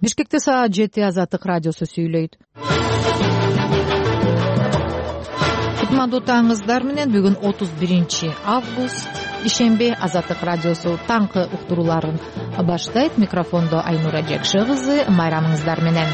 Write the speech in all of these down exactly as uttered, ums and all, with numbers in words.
Бишкекте саат жети Азаттык радиосу сүйлөйт. Кутмандуу таңыңыздар менен бүгүн отуз биринчи август ишемби Азаттык радиосу таңкы уктурууларын баштайт. Микрофондо Айнура Жекши кызы, майрамыңыздар менен.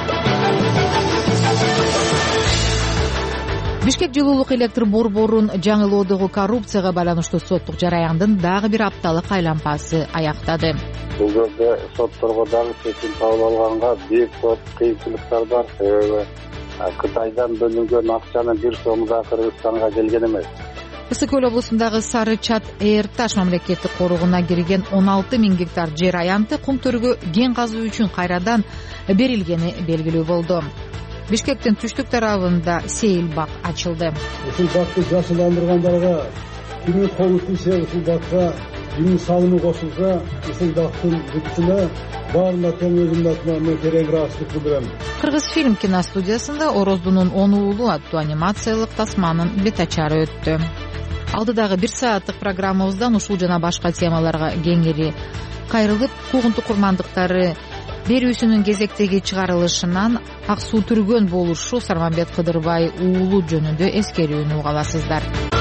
Бишкек жылуулук электр борборун жаңылоодогу коррупцияга байланыштуу соттук жараяндын дагы бир апталык айлампасы аяктады. Бул жерде сотторго дагы чечим кабыл алганга бир топ кыйынчылыктар бар. Себеби Кытайдан бөлүнгөн акчаны бир сом да Кыргызстанга келген эмес. Ысык көл облусундагы Сары Чат Эйр Таш мамлекеттик коруугуна кирген он алты миң гектар жер аянты кум төргө кен казуу үчүн кайрадан берилгени белгилүү болду. Бишкектин түштүк тарабында сейил бак ачылды. Ушул бакты жашыландыргандарга кимдин колу тийсе, ушул бакка кимдин салымы кошулса, ушул бактын бүтүнө баарына тең өзүмдүн атыма мен терең ыраазычылык билдирем. Кыргыз фильм киностудиясында Ороздунун он уулу аттуу анимациялык тасманын бет ачары өттү. Алдыдагы бир сааттык программабыздан ушул жана башка темаларга кеңири кайрылып, куугунтук курмандыктары берүүсүнүн кезектеги чыгарылышынан ак суу түргөн болушу Сарманбет Кыдырбай уулу жөнүндө эскерүүнү уга аласыздар.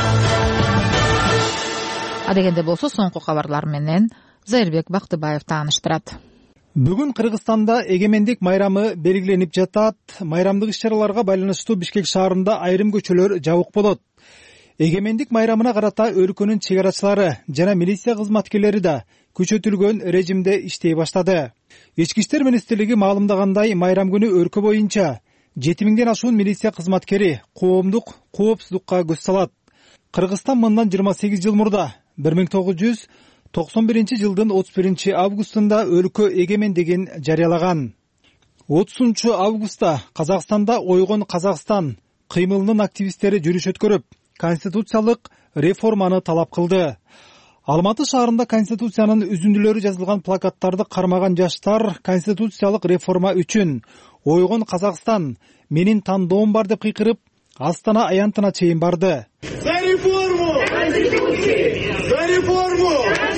Адегенде болсо соңку кабарлар менен Зайырбек Бактыбаев тааныштырат. Бүгүн Кыргызстанда эгемендик майрамы белгиленип жатат. Майрамдык иш-чараларга байланыштуу Бишкек шаарында айрым көчөлөр жабык болот. Эгемендик майрамына карата өлкөнүн чек арачылары жана милиция кызматкерлери да күчөтүлгөн режимде иштей баштады. Ички иштер министрлиги маалымдагандай, майрам күнү өлкө боюнча жети миңден ашуун милиция кызматкери коомдук коопсуздукка көз салат. Кыргызстан мындан жыйырма сегиз жыл мурда бир миң тогуз жүз токсон биринчи жылдын отуз биринчи августунда өлкө эгемендигин жарыялаган. отузунчу августта Казакстанда Ойгон Казакстан кыймылынын активисттери жүрүш өткөрүп, конституциялык реформаны талап кылды. Алматы шаарында конституциянын үзүндүлөрү жазылган плакаттарды кармаган жаштар конституциялык реформа үчүн Ойгон Казакстан менин тандоом бар деп кыйкырып, Астана аянтына чейин барды. За реформу! За реформу!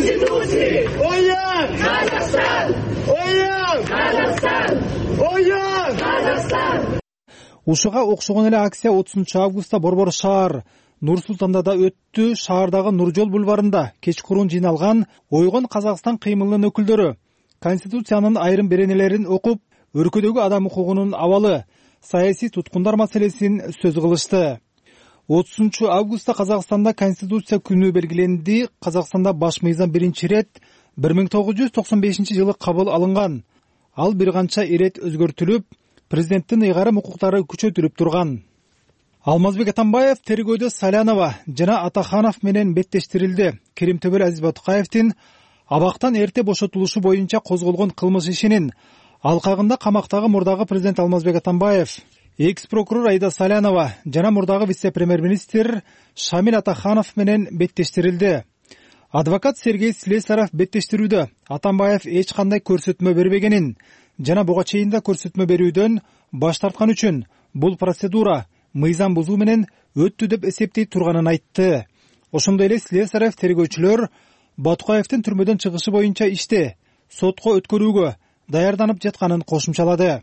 Оян! Казакстан! Оян! Казакстан! Оян! Казакстан! Ушуга окшогон эле акция отузунчу августта Борбор шаар Нур-Султанда да өттү. Шаардагы Нур жол бульварында кечкурун жыйналган Ойгон Казакстан кыймылынын өкүлдөрү конституциянын айрым беренелерин окуп, өлкөдөгү адам укугунун абалы, саясий туткундар маселесин сөз кылышты. отузунчу августта Казакстанда Конституция күнү белгиленди. Казакстанда баш мыйзам биринчи ирет бир миң тогуз жүз токсон бешинчи жылы кабыл алынган. Ал бир канча ирет өзгөртүлүп, президенттин ыйгарым укуктары күчөтүлүп турган. Алмазбек Атамбаев тергөөдө Салянова жана Атаханов менен беттештирилди. Керимтөбөл Азиз Батукаевдин абактан эрте бошотулушу боюнча козголгон кылмыш ишинин алкагында камактагы мурдагы президент Алмазбек Атамбаев, экс-прокурор Айда Салянова жана мурдагы вице-премьер-министр Шамил Атаханов менен беттештирилди. Адвокат Сергей Слесарев беттештирүүдө Атамбаев эч кандай көрсөтмө бербегенин жана буга чейин да көрсөтмө берүүдөн баш тарткан үчүн бул процедура мыйзам бузуу менен өттү деп эсептей турганын айтты. Ошондой эле Слесарев тергөөчүлөр Батукаевдин түрмөдөн чыгышы боюнча ишти сотко өткөрүүгө даярданып жатканын кошумчалады.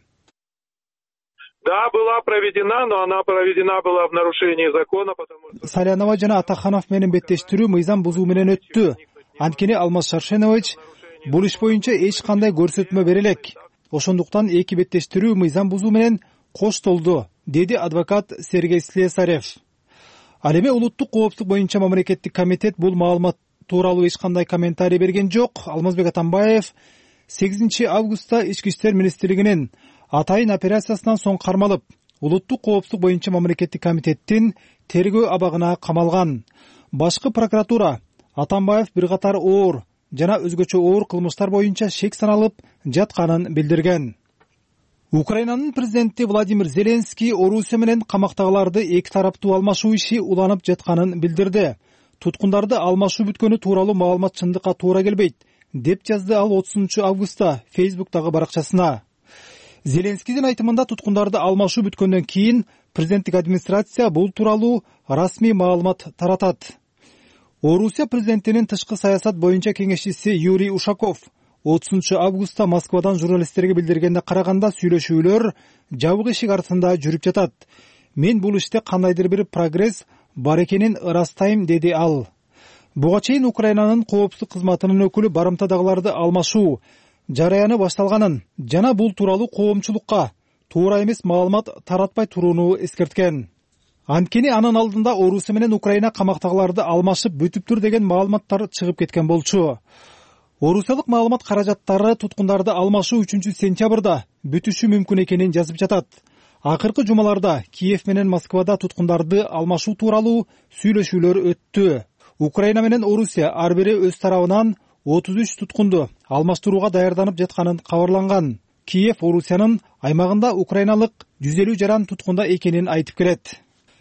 Да, была проведена, но она проведена была в нарушении закона, потому что... Салянова жана Атаханов менен беттештирүү мыйзам бузуу менен өттү. Анткени Алмаз Шаршенович бул иш боюнча эч кандай көрсөтмө бере элек. Ошондуктан эки беттештирүү мыйзам бузуу менен коштолду, деди адвокат Сергей Слесарев. Ал эми улуттук коопсуздук боюнча мамлекеттик комитет бул маалымат тууралуу эч кандай комментарий берген жок. Алмазбек Атамбаев сегизинчи августта Ички иштер министрлигинин атайын операциясынан соң кармалып, улуттук коопсуздук боюнча мамлекеттик комитеттин тергөө абагына камалган. Башкы прокуратура Атамбаев бир катар оор жана өзгөчө оор кылмыштар боюнча шек саналып жатканын билдирген. Украинанын президенти Владимир Зеленский Орусия менен камактагыларды эки тараптуу алмашуу иши уланып жатканын билдирди. Туткундарды алмашуу бүткөнү тууралуу маалымат чындыкка туура келбейт, деп жазды ал отузунчу августта Фейсбуктагы баракчасына. Зеленскийдин айтымында туткундарды алмашуу бүткөндөн кийин президенттик администрация бул тууралуу расмий маалымат таратат. Орусия президентинин тышкы саясат боюнча кеңешчиси Юрий Ушаков отузунчу августта Москвадан журналисттерге билдиргенде караганда сүйлөшүүлөр жабык эшик артында жүрүп жатат. Мен бул иште кандайдыр бир прогресс бар экенин ырастайм, деди ал. Буга чейин Украинанын коопсуздук кызматынын өкүлү барымтадагыларды алмашуу жараяны башталганын жана бул тууралуу коомчулукка туура эмес маалымат таратпай турууну эскерткен. Анткени анын алдында Орусия менен Украина камактагыларды алмашып бүтүптүр деген маалыматтар чыгып кеткен болчу. Орусиялык маалымат каражаттары туткундарды алмашуу үчүнчү сентябрда бүтүшү мүмкүн экенин жазып жатат. Акыркы жумаларда Киев менен Москвада туткундарды алмашуу тууралуу сүйлөшүүлөр өттү. Украина менен Орусия ар бири өз тарабынан отуз үч туткунду алмаштырууга даярданып жатканын кабарланган. Киев Орусиянын аймагында украиналык жүз элүү жаран туткунда экенин айтып келет.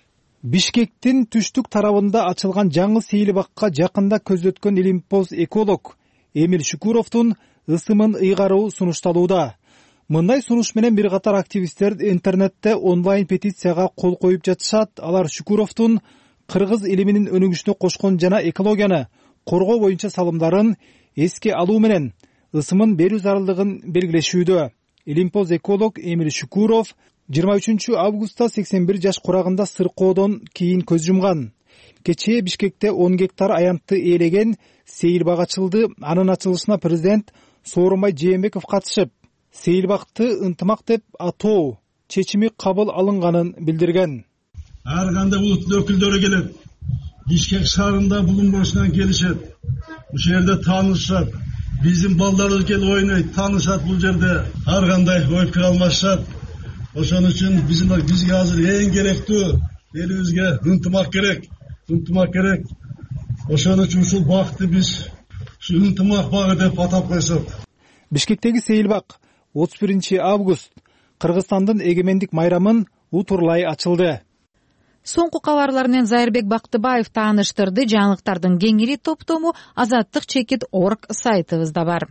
Бишкектин түштүк тарабында ачылган жаңы сейилбакка жакында көздөткөн илимпоз эколог Эмиль Шукуровдун ысымын ыйгаруу сунушталууда. Мындай сунуш менен бир катар активисттер интернетте онлайн петицияга кол коюп жатышат. Алар Шукуровдун кыргыз илиминин өнүгүшүнө кошкон жана экологияны коргоо боюнча салымдарын эске алуу менен ысымын берүү зарылдыгын белгилешүүдө. Илимпоз эколог Эмиль Шукуров жыйырма үчүнчү августта сексен бир жаш курагында сыркоодон кийин көз жумган. Кечээ Бишкекте он гектар аянтты ээлеген сейилбак ачылды. Анын ачылышына президент Сооронбай Жээнбеков катышып, сейилбакты ынтымак деп атоо чечими кабыл алынганын билдирген. Ар кандай улуттун өкүлдөрү келет. Бишкек шаарында булун бошунан келишет. Бул жерде таанышат. Биздин балдарыбыз келип ойнойт, таанышат бул жерде. Ар кандай ой пикир алмашат. Ошон үчүн биздин бизге азыр эң керектүү элибизге ынтымак керек. Ынтымак керек. Ошон үчүн ушул бакытты биз ушу ынтымак багы деп атап койсок. Бишкектеги сейилбак отуз биринчи август Кыргызстандын эгемендик майрамын утурлай ачылды. Соңку кабарлар менен Зайырбек Бактыбаев тааныштырды. Жаңылыктардын кеңири топтому азаттык чекит точка орг сайтыбызда бар.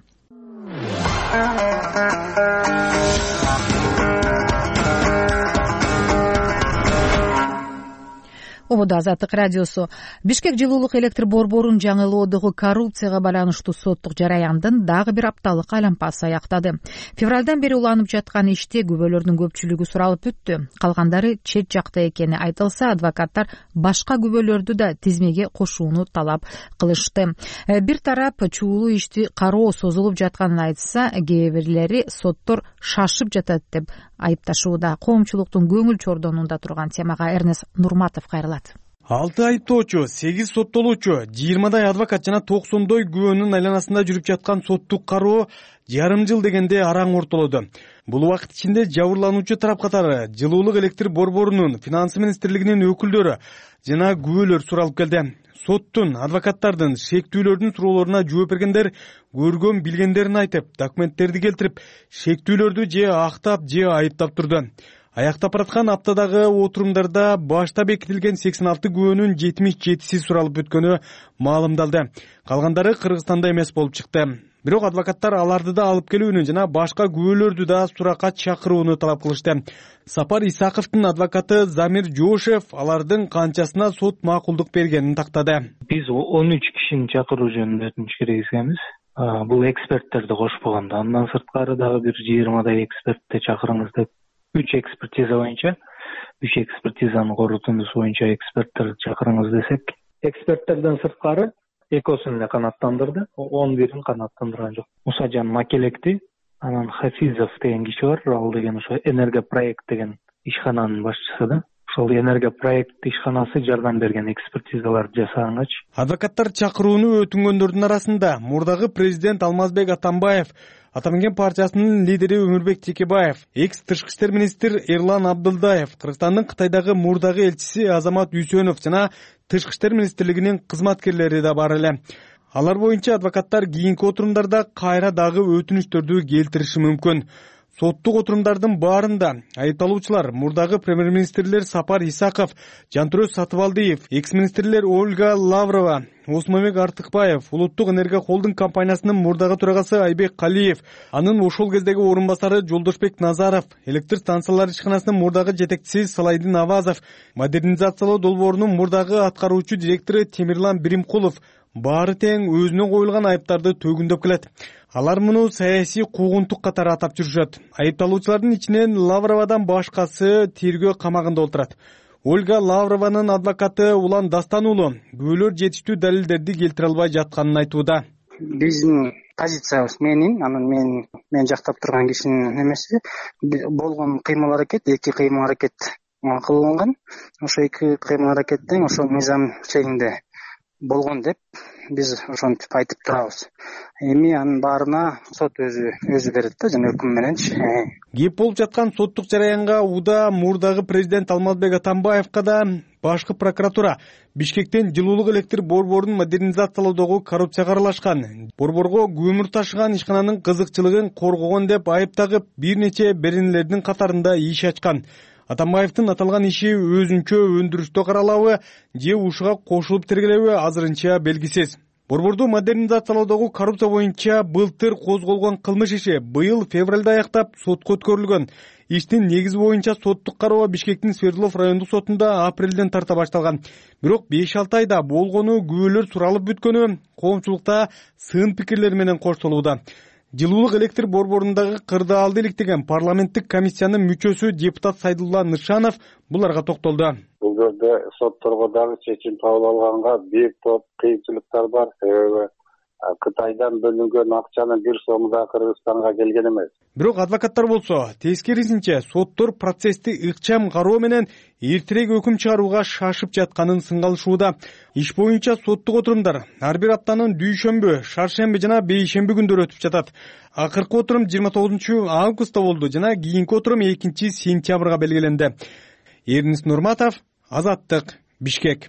Ободо Азаттык радиосу. Бишкек жылуулук электр борборун жаңылоодогу коррупцияга байланыштуу соттук жараяндын дагы бир апталык айланпасы аяктады. Февралдан бери уланып жаткан иште күбөлөрдүн көпчүлүгү суралып бүттү. Калгандары чет жакта экени айтылса, адвокаттар башка күбөлөрдү да тизмеге кошууну талап кылышты. Бир тарап чуулуу ишти кароо созулуп жатканын айтса, кээ бирлери соттор шашып жатат деп айыпташууда. Коомчулуктун көңүл чордонунда турган темага Эрнест Нурматов кайрылат. алты айыптоочу, сегиз соттолуучу, жыйырмадай адвокат жана токсондой күбөнүн айланасында жүрүп жаткан соттук кароо жарым жыл дегенде араң ортолоду. Бул убакыт ичинде жабырлануучу тарап катары жылуулук электр борборунун, финансы министрлигинин өкүлдөрү жана күбөлөр суралып келди. Соттун, адвокаттардын шектүүлөрдүн суроолоруна жооп бергендер көргөн билгендерин айтып, документтерди келтирип, шектүүлөрдү же актап, же айыптап турду. Аяктап бараткан аптадагы отурумдарда башта бекитилген сексен алты күбөнүн жетимиш жетиси суралып өткөнү маалымдалды. Калгандары Кыргызстанда эмес болуп чыкты. Бирок адвокаттар аларды да алып келүүнү жана башка күбөлөрдү да суракка чакырууну талап кылышты. Сапар Исаковдун адвокаты Замир Жошев алардын канчасына сот макулдук бергенин тактады. Биз он үч кишини чакыруу жөнүндө өтүнүч киргизгенбиз. Бул эксперттерди кошпогондо, андан сырткары дагы бир жыйырмадай экспертти чакырыңыз деп үч экспертиза боюнча, үч экспертизанын корутундусу боюнча эксперттерди чакырыңыз десек, эксперттерден сырткары экосун эле канааттандырды, он бирин канааттандырган жок. Мусажан Макелекти, анан Хафизов деген киши бар, ал деген ошо Энергопроект деген ишкананын башчысы да. Ошол Энергопроект ишканасы жардам берген экспертизаларды жасагангач. Адвокаттар чакырууну өтүнгөндөрдүн арасында мурдагы президент Алмазбек Атамбаев, Атамекен партиясынын лидери Өмүрбек Текебаев, экс-тышкы иштер министр Эрлан Абдылдаев, Кыргызстандын Кытайдагы мурдагы элчиси Азамат Үсөнов жана тышкы иштер министрлигинин кызматкерлери да бар эле. Алар боюнча адвокаттар кийинки отурумдарда кайра дагы өтүнүчтөрдү келтириши мүмкүн. Соттук отурумдардын баарында айыпталуучулар мурдагы премьер-министрлер Сапар Исаков, Жантөрөз Сатыбалдиев, экс-министрлер Ольга Лаврова, Осмонбек Артыкбаев, Улуттук энергия холдинг компаниясынын мурдагы төрагасы Айбек Калиев, анын ошол кездеги орун басары Жолдошбек Назаров, электр станциялары ишканасынын мурдагы жетекчиси Салайдин Авазов, модернизациялоо долбоорунун мурдагы аткаруучу директору Темирлан Биримкулов, баары тең өзүнө коюлган айыптарды төгүндөп келет. Алар муну саясий куугунтук катары атап жүрүшөт. Айыпталуучулардын ичинен Лавровадан башкасы тергөө камагында отурат. Ольга Лаврованын адвокаты Улан Дастан уулу күбөлөр жетиштүү далилдерди келтире албай жатканын айтууда. Биздин позициябыз менин, анан мен мен жактап турган кишинин эмеси болгон кыймыл аракет, эки кыймыл аракет кылынган. Ошо эки кыймыл аракеттен ошо мыйзам чегинде болгон деп биз ошентип айтып турабыз. Эми анын баарына сот өзү өзү берет да, жана өкүм мененчи. Кеп болуп жаткан соттук жараянга уда мурдагы президент Алмазбек Атамбаевка да башкы прокуратура Бишкектен жылуулук электр борборун модернизациялоодогу коррупцияга аралашкан, борборго көмүр ташыган ишкананын кызыкчылыгын коргогон деп айып тагып бир нече беренелердин катарында иш ачкан. Атамбаевдин аталган иши өзүнчө өндүрүштө каралабы же ушуга кошулуп тергелеби азырынча белгисиз. Борборду модернизациялоодогу коррупция боюнча былтыр козголгон кылмыш иши быйыл февралда аяктап сотко өткөрүлгөн. Иштин негизи боюнча соттук кароо Бишкектин Свердлов райондук сотунда апрелден тарта башталган. Бирок беш алты айда болгону, күбөлөр суралып бүткөнү коомчулукта сын пикирлер менен коштолууда. Жылуулук электр борборундагы кырдаалдылык деген парламенттик комиссиянын мүчөсү депутат Сайдулла Нышанов буларга токтолду. Бул жерде сотторго дагы чечим кабыл алганга бир топ кыйынчылыктар бар. Себеби Кытайдан бөлүнгөн акчанын бир сому да Кыргызстанга келген эмес. Бирок адвокаттар болсо, тескерисинче соттор процессти ыкчам кароо менен эртерээк өкүм чыгарууга шашып жатканын сынгалышууда. Иш боюнча соттук отурумдар ар бир аптанын дүйшөмбү, шаршемби жана бейшемби күндөрү өтүп жатат. Акыркы отурум жыйырма тогузунчу августта болду жана кийинки отурум экинчи сентябрга белгиленди. Эрнис Нурматов, Азаттык, Бишкек.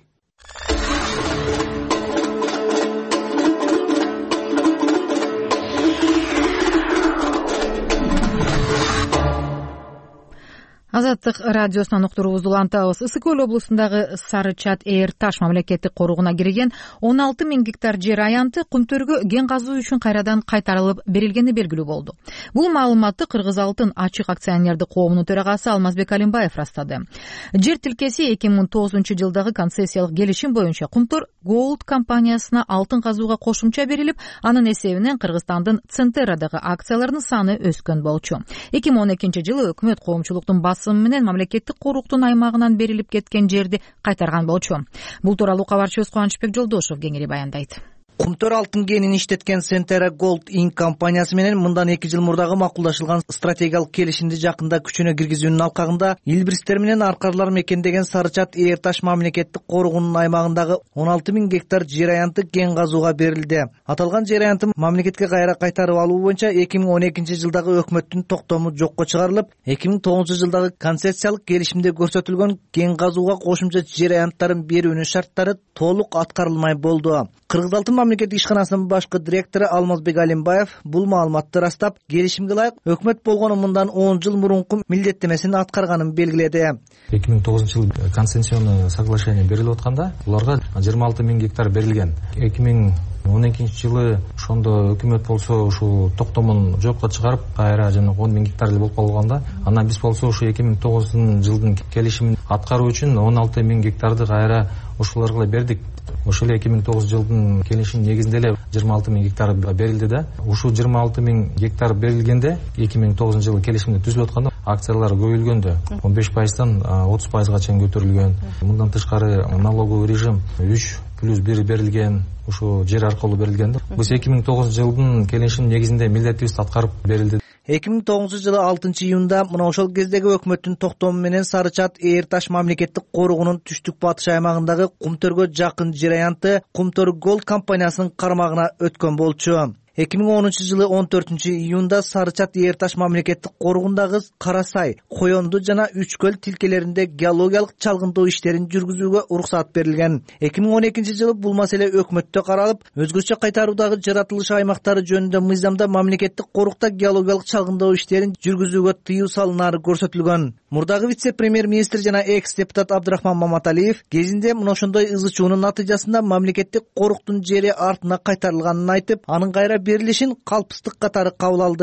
Азаттык радиосунан уктуруубузду улантабыз. Ысык Көл облусундагы Сары Чат Эйр Таш мамлекеттик коруугуна кирген он алты миң гектар жер аянты Кумтөргө кен казуу үчүн кайрадан кайтарылып берилгени белгилүү болду. Бул маалыматты Кыргыз Алтын ачык акционердик коомунун төрагасы Алмазбек Алимбаев растады. Жер тилкеси эки миң тогузунчу жылдагы концессиялык келишим боюнча Кумтөр Gold компаниясына алтын казууга кошумча берилип, анын эсебинен Кыргызстандын Центерадагы акцияларынын саны өскөн болчу. эки миң он экинчи жылы өкмөт коомчулуктун менен мамлекеттик коруктун аймагынан берилип кеткен жерди кайтарган болчу. Бул тууралуу кабарчыбыз Кубанычбек Жолдошов кеңири баяндайт. Кумтөр алтын кенин иштеткен Centera Gold Incorporated компаниясы менен мындан эки жыл мурдагы макулдашылган стратегиялык келишимди жакында күчүнө киргизүүнүн алкагында Илбирстер менен аркарлар мекендеген Сары Чат Эйр Таш мамлекеттик коругунун аймагындагы он алты миң гектар жер аянты кен казууга берилди. Аталган жер аянты мамлекетке кайра кайтарып алуу боюнча эки миң он экинчи жылдагы өкмөттүн токтому жокко чыгарылып, эки миң тогузунчу жылдагы концессиялык келишимде көрсөтүлгөн кен казууга кошумча жер аянттарын берүүнүн шарттары толук аткарылмай болду. Кыргыз Алтын мамлекеттик ишканасынын башкы директору Алмазбек Алимбаев бул маалыматты растап, келишимге ылайык өкмөт болгону мындан он жыл мурунку милдеттемесин аткарганын белгиледи. эки миң тогузунчу жылы концессионный соглашение берилип атканда, буларга жыйырма алты миң гектар берилген. эки миң он экинчи жылы ошондо өкмөт болсо ушул токтомун жокко чыгарып, кайра жана он миң гектар эле болуп калганда, анан биз болсо ушу эки миң тогузунчу жылдын келишимин аткаруу үчүн он алты миң гектарды кайра ушуларга бердик. Ошол эки миң тогузунчу жылдын келишимин негизинде эле жыйырма алты миң гектар берилди да. Ушул жыйырма алты миң гектар берилгенде эки миң тогузунчу жылы келишимде түзүлүп атканда акциялар көбөйүлгөндө он беш пайыздан отуз пайызга чейин көтөрүлгөн. Мындан тышкары налоговый режим үч плюс бир берилген, ушу жер аркылуу берилген. Биз эки миң тогузунчу жылдын келишимин негизинде милдетибизди аткарып берилди. эки миң тогузунчу жылы алтынчы июнда мына ошол кездеги өкмөттүн токтому менен Сары Чат Эйр Таш мамлекеттик коругунун түштүк батыш аймагындагы Кумтөргө жакын жер аянты Кумтөр Gold компаниясынын кармагына өткөн болчу. эки миң онунчу жылы он төртүнчү июнда Сары Чат Эйр Таш мамлекеттик коругундагы Кара Сай, Коёнду жана Үч көл тилкелеринде геологиялык чалгындоо иштерин жүргүзүүгө уруксат берилген. эки миң он экинчи жылы бул маселе өкмөттө каралып, өзгөчө кайтаруудагы жаратылыш аймактары жөнүндө мыйзамда мамлекеттик корукта геологиялык чалгындоо иштерин жүргүзүүгө тыюу салынары көрсөтүлгөн. Мурдагы вице-премьер-министр жана экс-депутат Абдрахман Маматалиев кезинде мына ошондой ызы чуунун натыйжасында мамлекеттик коруктун жери артына кайтарылганын айтып, анын кайра берилишин калпыстык катары кабыл алды.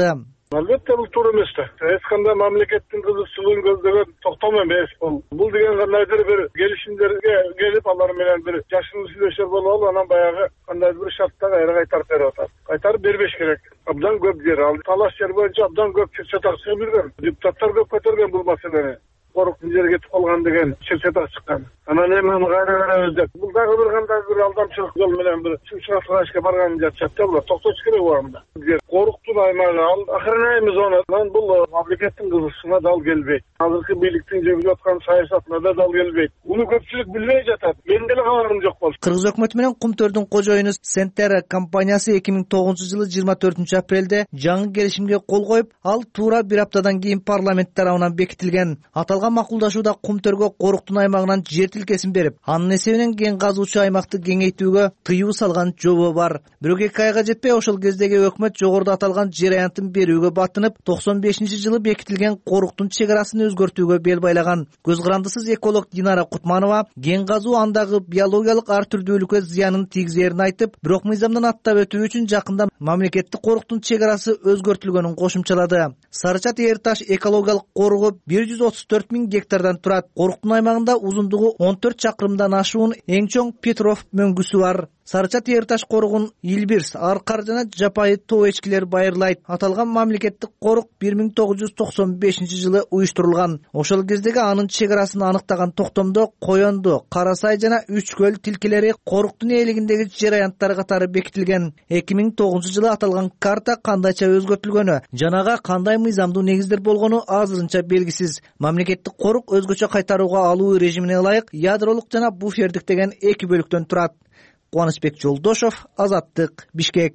Албетте бул туура эмес да. Эч кандай мамлекеттин кызыкчылыгын көздөгөн токтом эмес бул. Бул деген кандайдыр бир келишимдерге келип, алар менен бир жашын сүйлөшөр болобу, анан баягы кандайдыр бир шартта кайра кайтарып берип атат. Кайтарып бербеш керек. Абдан көп жер, ал талаш жер боюнча абдан көп чыр-чатак чыгып жүргөн. Депутаттар көп көтөргөн бул маселени. Коруктун жери кетип калган деген чыр-чатак чыккан. Анан эми аны кайра беребиз деп. Бул дагы бир кандай бир алдамчылык жол менен бир чыгышка барган жатышат да, булар токтош керек убагында. Коруктун аймагы, ал акырынайбыз оны. Анан бул мамлекеттин кызыкчылыгына дал келбейт. Азыркы бийликтин жүргүзүп аткан саясатына да дал келбейт. Муну көпчүлүк билбей жатат. Мен деле кабарым жок болчу. Кыргыз өкмөтү менен Кумтөрдүн кожоюну Сентера компаниясы эки миң тогузунчу жылы жыйырма төртүнчү апрелде жаңы келишимге кол коюп, ал туура бир аптадан кийин парламент тарабынан бекитилген. Аталган макулдашууда Кумтөргө коруктун аймагынан жер тилкесин берип, анын эсебинен кен казуучу аймакты кеңейтүүгө тыюу салган жобо бар. Бирок эки айга жетпей ошол кездеги өкмөт жогоруда аталган жер аянтын берүүгө баттынып, токсон бешинчи жылы бекитилген коруктун чек арасын өзгөртүүгө бел байлаган. Көз карандысыз эколог Динара Кутманова кен казуу андагы биологиялык ар түрдүүлүккө зыянын тийгизерин айтып, бирок мыйзамдан аттап өтүү үчүн жакында мамлекеттик коруктун чек арасы өзгөртүлгөнүн кошумчалады. Сарычат Эр Таш экологиялык коругу бир жүз отуз төрт миң гектардан турат. Коруктун аймагында узундугу он төрт чакырымдан ашуун эң чоң Петров мөңгүсү бар. Сарычат Эр Таш коругун Илбирс, Аркар жана жапайы тоо эчкилер байырлайт. Аталган мамлекеттик корук бир миң тогуз жүз токсон бешинчи жылы уюштурулган. Ошол кездеги анын чек арасын аныктаган токтомдо Коёнду, Кара Сай жана Үч көл тилкелери коруктун ээлигиндеги жер аянттары катары бекитилген. эки миң тогузунчу жылы аталган карта кандайча өзгөртүлгөнү, жанага кандай мыйзамдуу негиздер болгону азырынча белгисиз. Мамлекеттик корук өзгөчө кайтарууга алуу режимине ылайык ядролук жана буфердик деген эки бөлүктөн турат. Кубанычбек Жолдошов, Азаттык, Бишкек.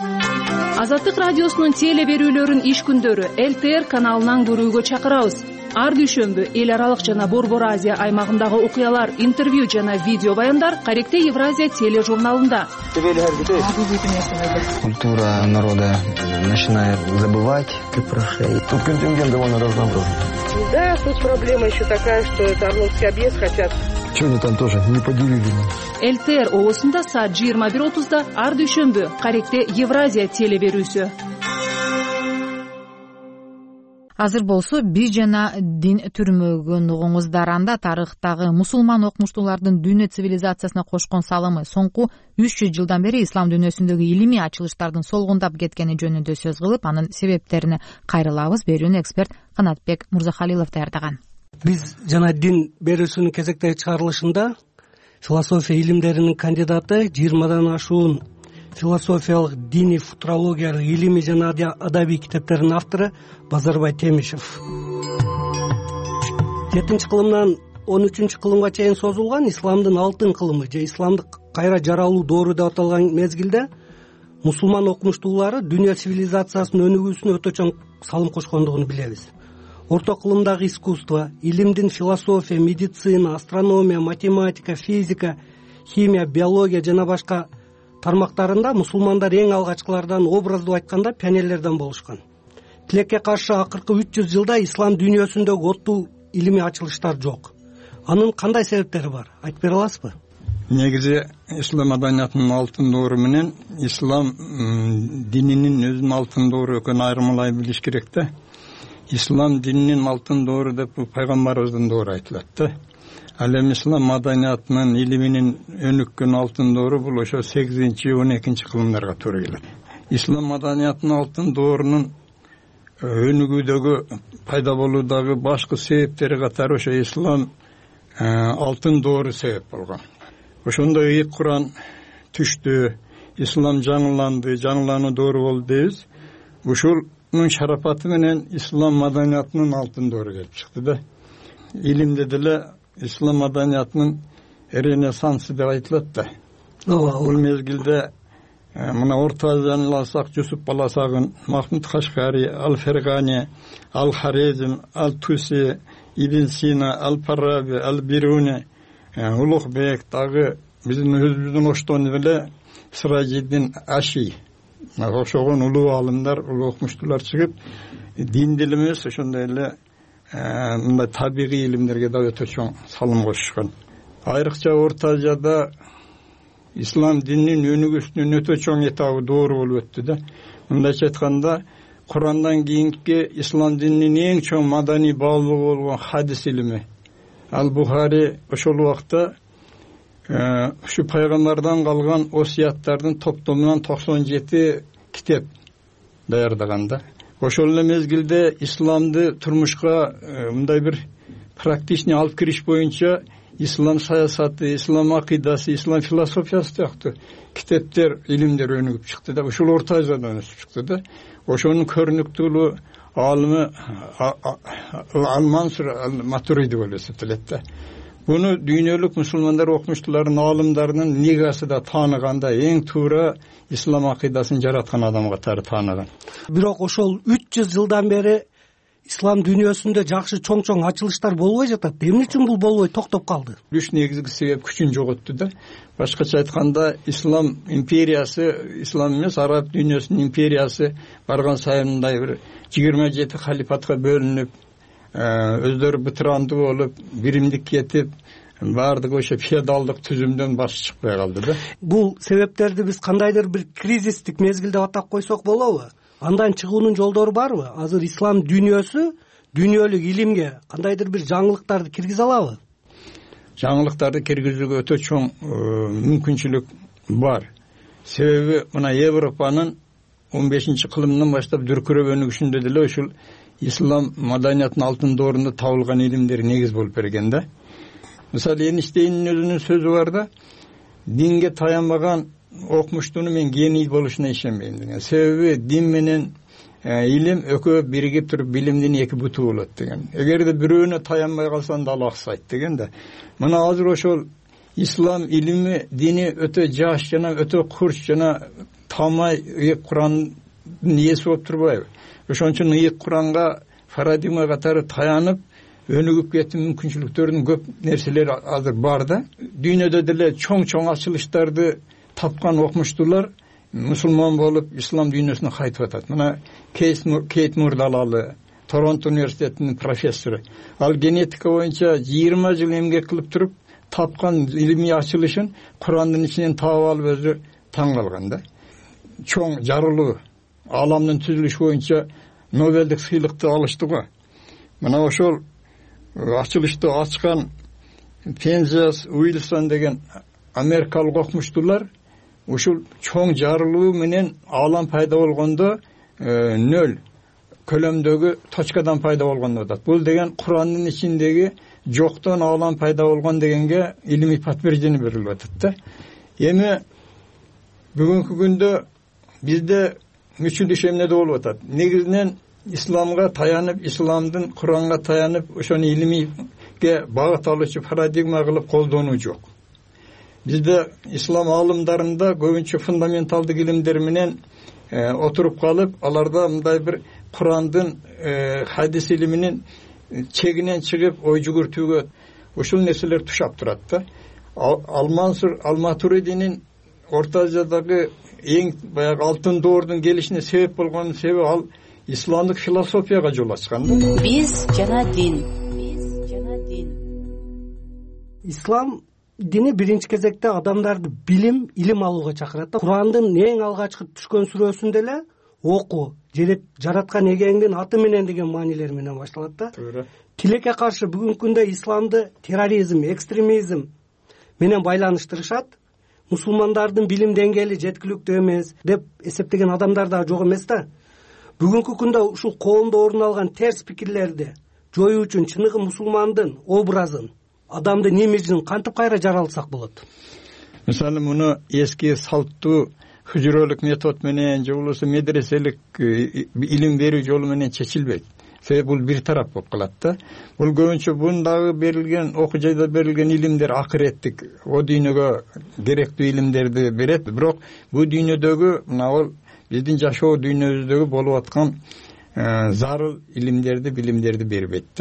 Азаттык радиосунун теле берүүлөрүн иш күндөрү Эл Т Р каналынан көрүүгө чакырабыз. Ар дүйшөмбү эл аралык жана Борбор Азия аймагындагы окуялар, интервью жана видео баяндар Каректе Евразия тележурналында. Культура народа начинает забывать, как прошей. Тут контингент довольно разнообразный. Да, тут проблема еще такая, что это Орловский объезд хотят. Чего они там тоже не поделили? Эл Т Р оосунда саат жыйырма бир отузда ар дүйшөмбү Каректе Евразия теле берүүсү. Азыр болсо бир жана дин түрмөгүн угуңуздар. Анда тарыхтагы мусулман окумуштуулардын дүйнө цивилизациясына кошкон салымы соңку үч жүз жылдан бери ислам дүйнөсүндөгү илимий ачылыштардын солгундап кеткени жөнүндө сөз кылып, анын себептерине кайрылабыз. Берүүнү эксперт Канатбек Мурзахалилов даярдаган. Биз жана дин берүүсүнүн кезектеги чыгарылышында философия илимдеринин кандидаты, жыйырмадан ашуун философиялык, диний, футурологиялык, илимий жана адабий китептердин автору Базарбай Темишев. жетинчи кылымдан он үчүнчү кылымга чейин созулган исламдын алтын кылымы же исламдык кайра жаралуу доору деп аталган мезгилде мусулман окумуштуулары дүйнө цивилизациясынын өнүгүүсүнө өтө чоң салым кошкондугун билебиз. Орто кылымдагы искусство, илимдин философия, медицина, астрономия, математика, физика, химия, биология жана башка тармактарында мусулмандар эң алгачкылардан, образдуу айтканда, пионерлерден болушкан. Тилекке каршы акыркы үч жүз жылда ислам дүйнөсүндөгү оттуу илимий ачылыштар жок. Анын кандай себептери бар? Айтып бере аласызбы? Негизи ислам маданиятынын алтын доору менен ислам дининин өзүнүн алтын доору экөөнүн айырмалай билиш керек да. Ислам дининин алтын доору деп пайгамбарыбыздын доору айтылат да. Ал эми ислам маданиятынын илиминин өнүккөн алтын доору бул ошо сегизинчи он экинчи кылымдарга туура келет. Ислам маданиятынын алтын доорунун өнүгүүдөгү пайда болуудагы башкы себептери катары ошо ислам алтын доору себеп болгон. Ошондо ийик Куран түштү, ислам жаңыланды, жаңылануу доору болду дейбиз. Ушунун шарапаты менен ислам маданиятынын алтын доору келип чыкты да. Илимде деле ислам маданиятынын ренессансы деп айтылат да. Бул мезгилде мына Орто Азияны алсак, Жусуп Баласагын, Махмуд Кашкари, Ал-Фергани, Ал-Харезм, Ал-Туси, Ибн Сина, Ал-Фараби, Ал-Бируни, Улукбек, дагы биздин өзүбүздүн оштон эле Сыражиддин Аши, ошогон улуу алымдар, улуу окумуштуулар чыгып, дин дил эмес, ошондой эле мындай табигый илимдерге да өтө чоң салым кошушкан. Айрыкча Орто Азияда ислам дининин өнүгүүсүнүн өтө чоң этабы доору болуп өттү да. Мындайча айтканда, Kurandan kийинки ислам дининин эң чоң маданий баалуулугу болгон хадис илими. Ал Бухари ошол убакта ушу пайгамбардан калган осуяттардын топтомунан токсон жети китеп даярдаганда, ошол эле мезгилде исламды турмушка мындай бир практичный алып кириш боюнча ислам саясаты, ислам акыйдасы, ислам философиясы сыяктуу китептер, илимдер өнүгүп чыкты да, ушул Орто Азиядан өсүп чыкты да. Ошонун көрүнүктүүлүгү алымы Ал-Мансур Ал-Матуриди болуп эсептелет да. Буну дүйнөлүк мусулмандар окумуштууларынын, аалымдарынын нигасы да тааныганда эң туура ислам акыйдасын жараткан адам катары тааныган. Бирок ошол үч жүз жылдан бери ислам дүйнөсүндө жакшы чоң-чоң ачылыштар болбой жатат. Эмне үчүн бул болбой токтоп калды? Үч негизги себеп күчүн жоготту да. Башкача айтканда, ислам империясы, ислам эмес, араб дүйнөсүнүн империясы барган сайын мындай бир жыйырма жети халифатка бөлүнүп, өздөрү бытырандуу болуп, биримдик кетип, баардыгы ошо феодалдык түзүмдөн баш чыкпай калды да. Бул себептерди биз кандайдыр бир кризистик мезгилде атап койсок болобу? Андан чыгуунун жолдору барбы? Азыр ислам дүйнөсү дүйнөлүк илимге кандайдыр бир жаңылыктарды киргизе алабы? Жаңылыктарды киргизүүгө өтө чоң мүмкүнчүлүк бар. Себеби мына Европанын он бешинчи кылымдан баштап дүркүрөп өнүгүшүндө деле ушул ислам маданиятынын алтын доорунда табылган илимдер негиз болуп берген да. Мисалы, Эйнштейндин өзүнүн сөзү бар да, динге таянбаган окумуштууну мен гений болушуна ишенбейм деген. Себеби дин менен илим экөө биригип туруп билимдин эки буту болот деген. Эгерде бирөөнө таянбай калсаң да ал аксайт деген да. Мына азыр ошол ислам илими, дини өтө жаш жана өтө курч жана тамай ыйык Курандын ээси болуп турбайбы? Ошон үчүн ыйык Куранга парадигма катары таянып өнүгүп кетүү мүмкүнчүлүктөрүнүн көп нерселери азыр бар да. Дүйнөдө деле чоң-чоң ачылыштарды тапкан окумуштуулар мусулман болуп ислам дүйнөсүнө кайтып атат. Мына Кейт Мурдалалы, Торонто университетинин профессору. Ал генетика боюнча жыйырма жыл эмгек кылып туруп тапкан илимий ачылышын Курандын ичинен таап алып өзү таң калган да. Чоң жарылуу, ааламдын түзүлүшү боюнча Нобелдик сыйлыкты алышты го. Мына ошол ачылышты ачкан Пензиас Уилсон деген америкалык окумуштуулар ушул чоң жарылуу менен аалам пайда болгондо нөл көлөмдөгү точкадан пайда болгон деп атат. Бул деген Курандын ичиндеги жоктон аалам пайда болгон дегенге илимий подтверждение берилип атат да. Эми бүгүнкү күндө бизде мүчүлүш эмнеде болуп атат? Негизинен исламга таянып, исламдын Куранга таянып, ошону илимийге багыт алуучу парадигма кылып колдонуу жок. Бизде ислам аалымдарында көбүнчө фундаменталдык илимдер менен отуруп калып, аларда мындай бир Курандын хадис илиминин чегинен чыгып ой жүгүртүүгө ушул нерселер тушап турат да. Ал-Мансур Ал-Матуридинин Орто Азиядагы эң баягы алтын доордун келишине себеп болгон себеби ал исламдык философияга жол ачкан да. Биз жана дин. Ислам дини биринчи кезекте адамдарды билим, илим алууга чакырат да. Курандын эң алгачкы түшкөн сүрөсүндө эле окуу, жараткан эгеңдин аты менен деген маанилер менен башталат да. Туура. Тилекке каршы бүгүнкү күндө исламды терроризм, экстремизм менен байланыштырышат. Мусулмандардын билим деңгээли жеткиликтүү эмес деп эсептеген адамдар да жок эмес да. Бүгүнкү күндө ушул коомдо орун алган терс пикирлерди жоюу үчүн чыныгы мусулмандын образын, адамдын имиджин кантип кайра жаралсак болот? Мисалы, муну эски салттуу хүжүрөлүк метод менен же болбосо медреселик илим берүү жолу менен чечилбейт. Себеби бул бир тарап болуп калат да. Бул көбүнчө бундагы берилген, окуу жайда берилген илимдер акыреттик, о дүйнөгө керектүү илимдерди берет. Бирок бул дүйнөдөгү, мына ал биздин жашоо дүйнөбүздөгү болуп аткан зарыл илимдерди, билимдерди бербейт да.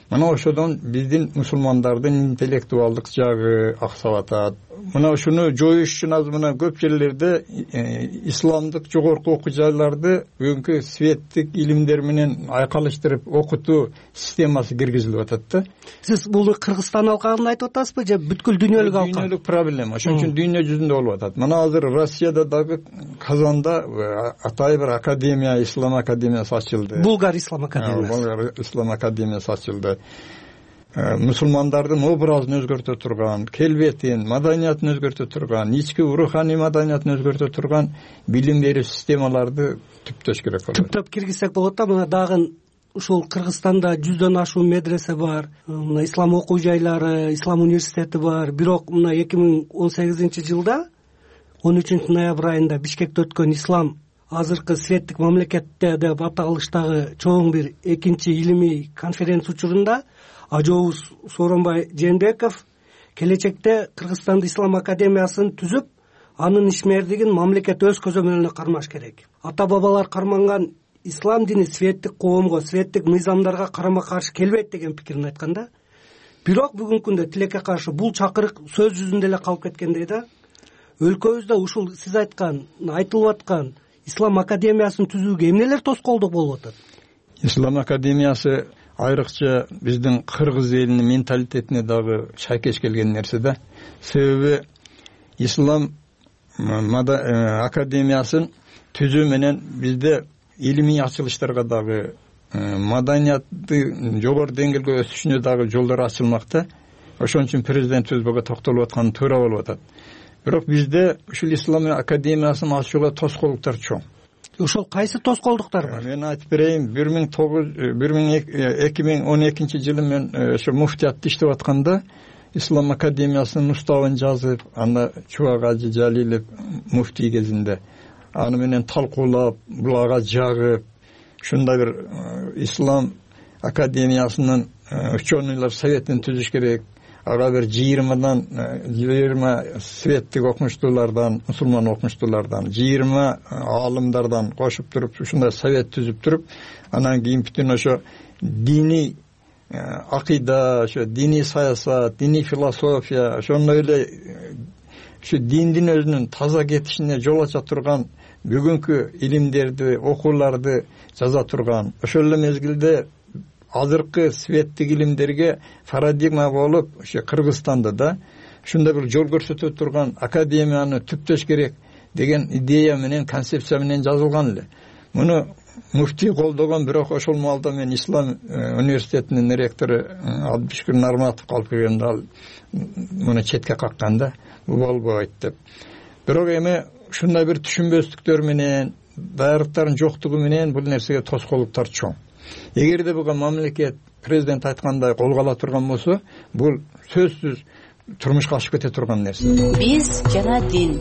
мына ошодон биздин мусулмандардын интеллектуалдык жагы аксап атат. Мына ушуну жоюш үчүн азыр мына көп жерлерде исламдык жогорку окуу жайларды бүгүнкү светтик илимдер менен айкалыштырып окутуу системасы киргизилип атат да. Сиз бул Кыргызстан алкагын айтып атасызбы же бүткүл дүйнөлүк алкак? Дүйнөлүк проблема. Ошон үчүн дүйнө жүзүндө болуп атат. Мына азыр Россияда дагы Казанда атай бир академия, ислам академиясы ачылды. Булгар ислам академиясы. Булгар ислам академиясы ачылды. Мусулмандардын образын өзгөртө турган, келбетин, маданиятын өзгөртө турган, ички руханий маданиятын өзгөртө турган билим берүү системаларды түптөш керек болот. Түптөп киргизсек болот да. Мына дагы ушул Кыргызстанда жүздөн ашуун медресе бар, мына ислам окуу жайлары, ислам университети бар. Бирок мына эки миң он сегизинчи жылда он үчүнчү ноябрь айында Бишкекте өткөн ислам азыркы светтик мамлекетте деп аталыштагы чоң бир экинчи илимий конференция учурунда Ажообуз Сооронбай Жээнбеков келечекте Кыргызстандын ислам академиясын түзүп, анын ишмердигин мамлекет өз көзөмөлүнө кармаш керек. Ата бабалар карманган ислам дини светтик коомго, светтик мыйзамдарга карама каршы келбейт деген пикирин айткан да. Бирок бүгүнкү күндө тилекке каршы бул чакырык сөз жүзүндө эле калып кеткендей да. Өлкөбүздө ушул сиз айткан, айтылып аткан ислам академиясын түзүүгө эмнелер тоскоолдук болуп атат? Ислам академиясы айрыкча биздин кыргыз элинин менталитетине дагы шайкеш келген нерсе да. Себеби ислам академиясын түзүү менен бизде илимий ачылыштарга дагы маданиятты жогору деңгээлге өсүшүнө дагы жолдор ачылмакта. Ошон үчүн президентибиз буга токтолуп атканы туура болуп атат. Бирок бизде ушул ислам академиясын ачууга тоскоолдуктар чоң. Ошол кайсы тоскоолдуктар бар? Мен айтып берейин. эки миң он экинчи жылы мен ошо муфтиятта иштеп атканда ислам академиясынын уставын жазып, аны Чубак Ажы Жалилов муфтий кезинде аны менен талкуулап, булага жагып, ушундай бир ислам академиясынын ученыйлар советин түзүш керек. Ага бир жыйырмадан жыйырма светтик окумуштуулардан, мусулман окумуштуулардан, жыйырма аалымдардан кошуп туруп, ушундай совет түзүп туруп, анан кийин бүтүн ошо диний акыйда, ошо диний саясат, диний философия, ошондой эле ушу диндин өзүнүн таза кетишине жол ача турган бүгүнкү илимдерди, окууларды жаза турган, ошол эле мезгилде азыркы светтик илимдерге парадигма болуп, ошо Кыргызстанда да ушундай бир жол көрсөтө турган академияны түптөш керек деген идея менен, концепция менен жазылган эле. Муну муфтий колдогон, бирок ошол маалда мен ислам университетинин ректору Абдышкүр Нарматов калып келгенде ал муну четке какканда, бул болбойт деп. Бирок эми ушундай бир түшүнбөстүктөр менен, даярдыктардын жоктугу менен бул нерсеге тоскоолдуктар чоң. Эгерде буга мамлекет президент айткандай колго ала турган болсо, бул сөзсүз турмушка ашып кете турган нерсе. Биз жана дин.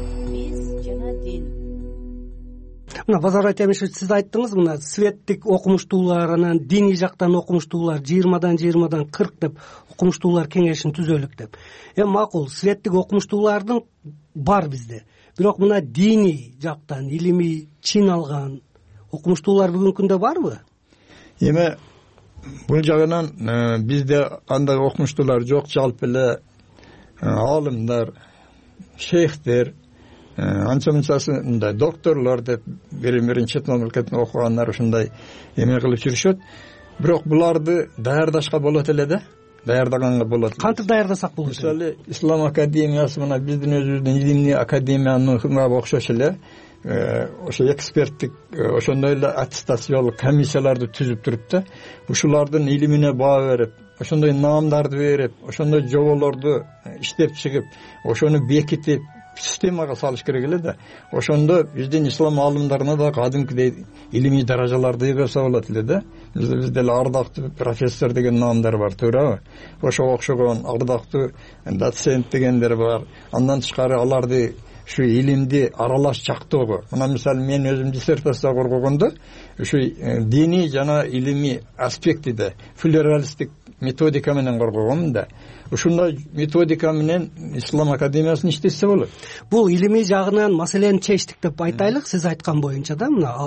Мына Базарбай Темишевич, сиз айттыңыз, мына светтик окумуштуулар, анан диний жактан окумуштуулар жыйырмадан жыйырмадан кырк деп окумуштуулар кеңешин түзөлүк деп. Эми макул, светтик окумуштуулардын бар бизде. Бирок мына диний жактан илимий чин алган окумуштуулар бүгүнкү күндө барбы? Эми бул жагынан бизде андай окумуштуулар жок, жалпы эле аалымдар, шейхтер, анча-мынчасындай докторлор деп бирин-бирин чет мамлекетте окугандар ушундай эме кылып жүрүшөт. Бирок буларды даярдашка болот эле да, даярдаганга болот. Кантип даярдасак болот? Мисалы, ислам академиясы мына биздин өзүбүздүн илимий академияныкына окшош эле ошо эксперттик, ошондой эле аттестациялык комиссияларды түзүп туруп да, ушулардын илимине баа берип, ошондой наамдарды берип, ошондой жоболорду иштеп чыгып, ошону бекитип системага салыш керек эле да. Ошондо биздин ислам аалымдарына да кадимкидей илимий даражаларды ийгисе болот эле да. Бизде эле ардактуу профессор деген наамдар бар, туурабы? Ошого окшогон ардактуу доцент дегендер бар. Андан тышкары аларды ушу илимди аралаш чактоого. Мына мисалы мен өзүм диссертация коргогондо ушу диний жана илимий аспектиде плюралисттик методика менен коргогонмун да. Ушундай методика менен ислам академиясын иштесе болот. Бул илимий жагынан маселени чечтик деп айтайлык, сиз айткан боюнча да, мына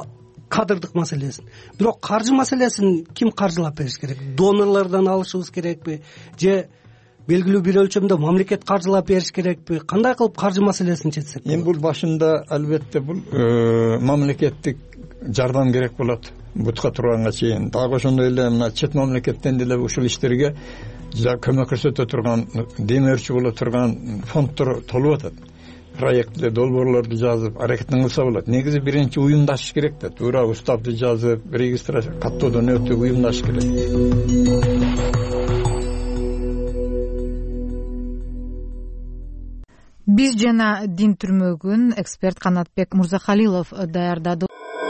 кадрдык маселесин. Бирок каржы маселесин ким каржылап бериш керек? Донорлордон алышыбыз керекпи же белгилүү бир өлчөмдө мамлекет каржылап бериш керекпи? Кандай кылып каржы маселесин чечсек? Эми бул башында албетте бул мамлекеттик жардам керек болот. Бутка турганга чейин дагы ошондой эле мына чет мамлекеттен деле ушул иштерге көмөк көрсөтө турган, демөөрчү боло турган фонддор толуп атат. Проектлер, долбоорлорду жазып, аракетин кылса болот. Негизи биринчи уюмдашыш керек да. Туура уставды жазып, регистрация каттоодон өтүп уюмдашыш керек. Биз жана дин түрмөгүн эксперт Канатбек Мурзахалилов даярдады.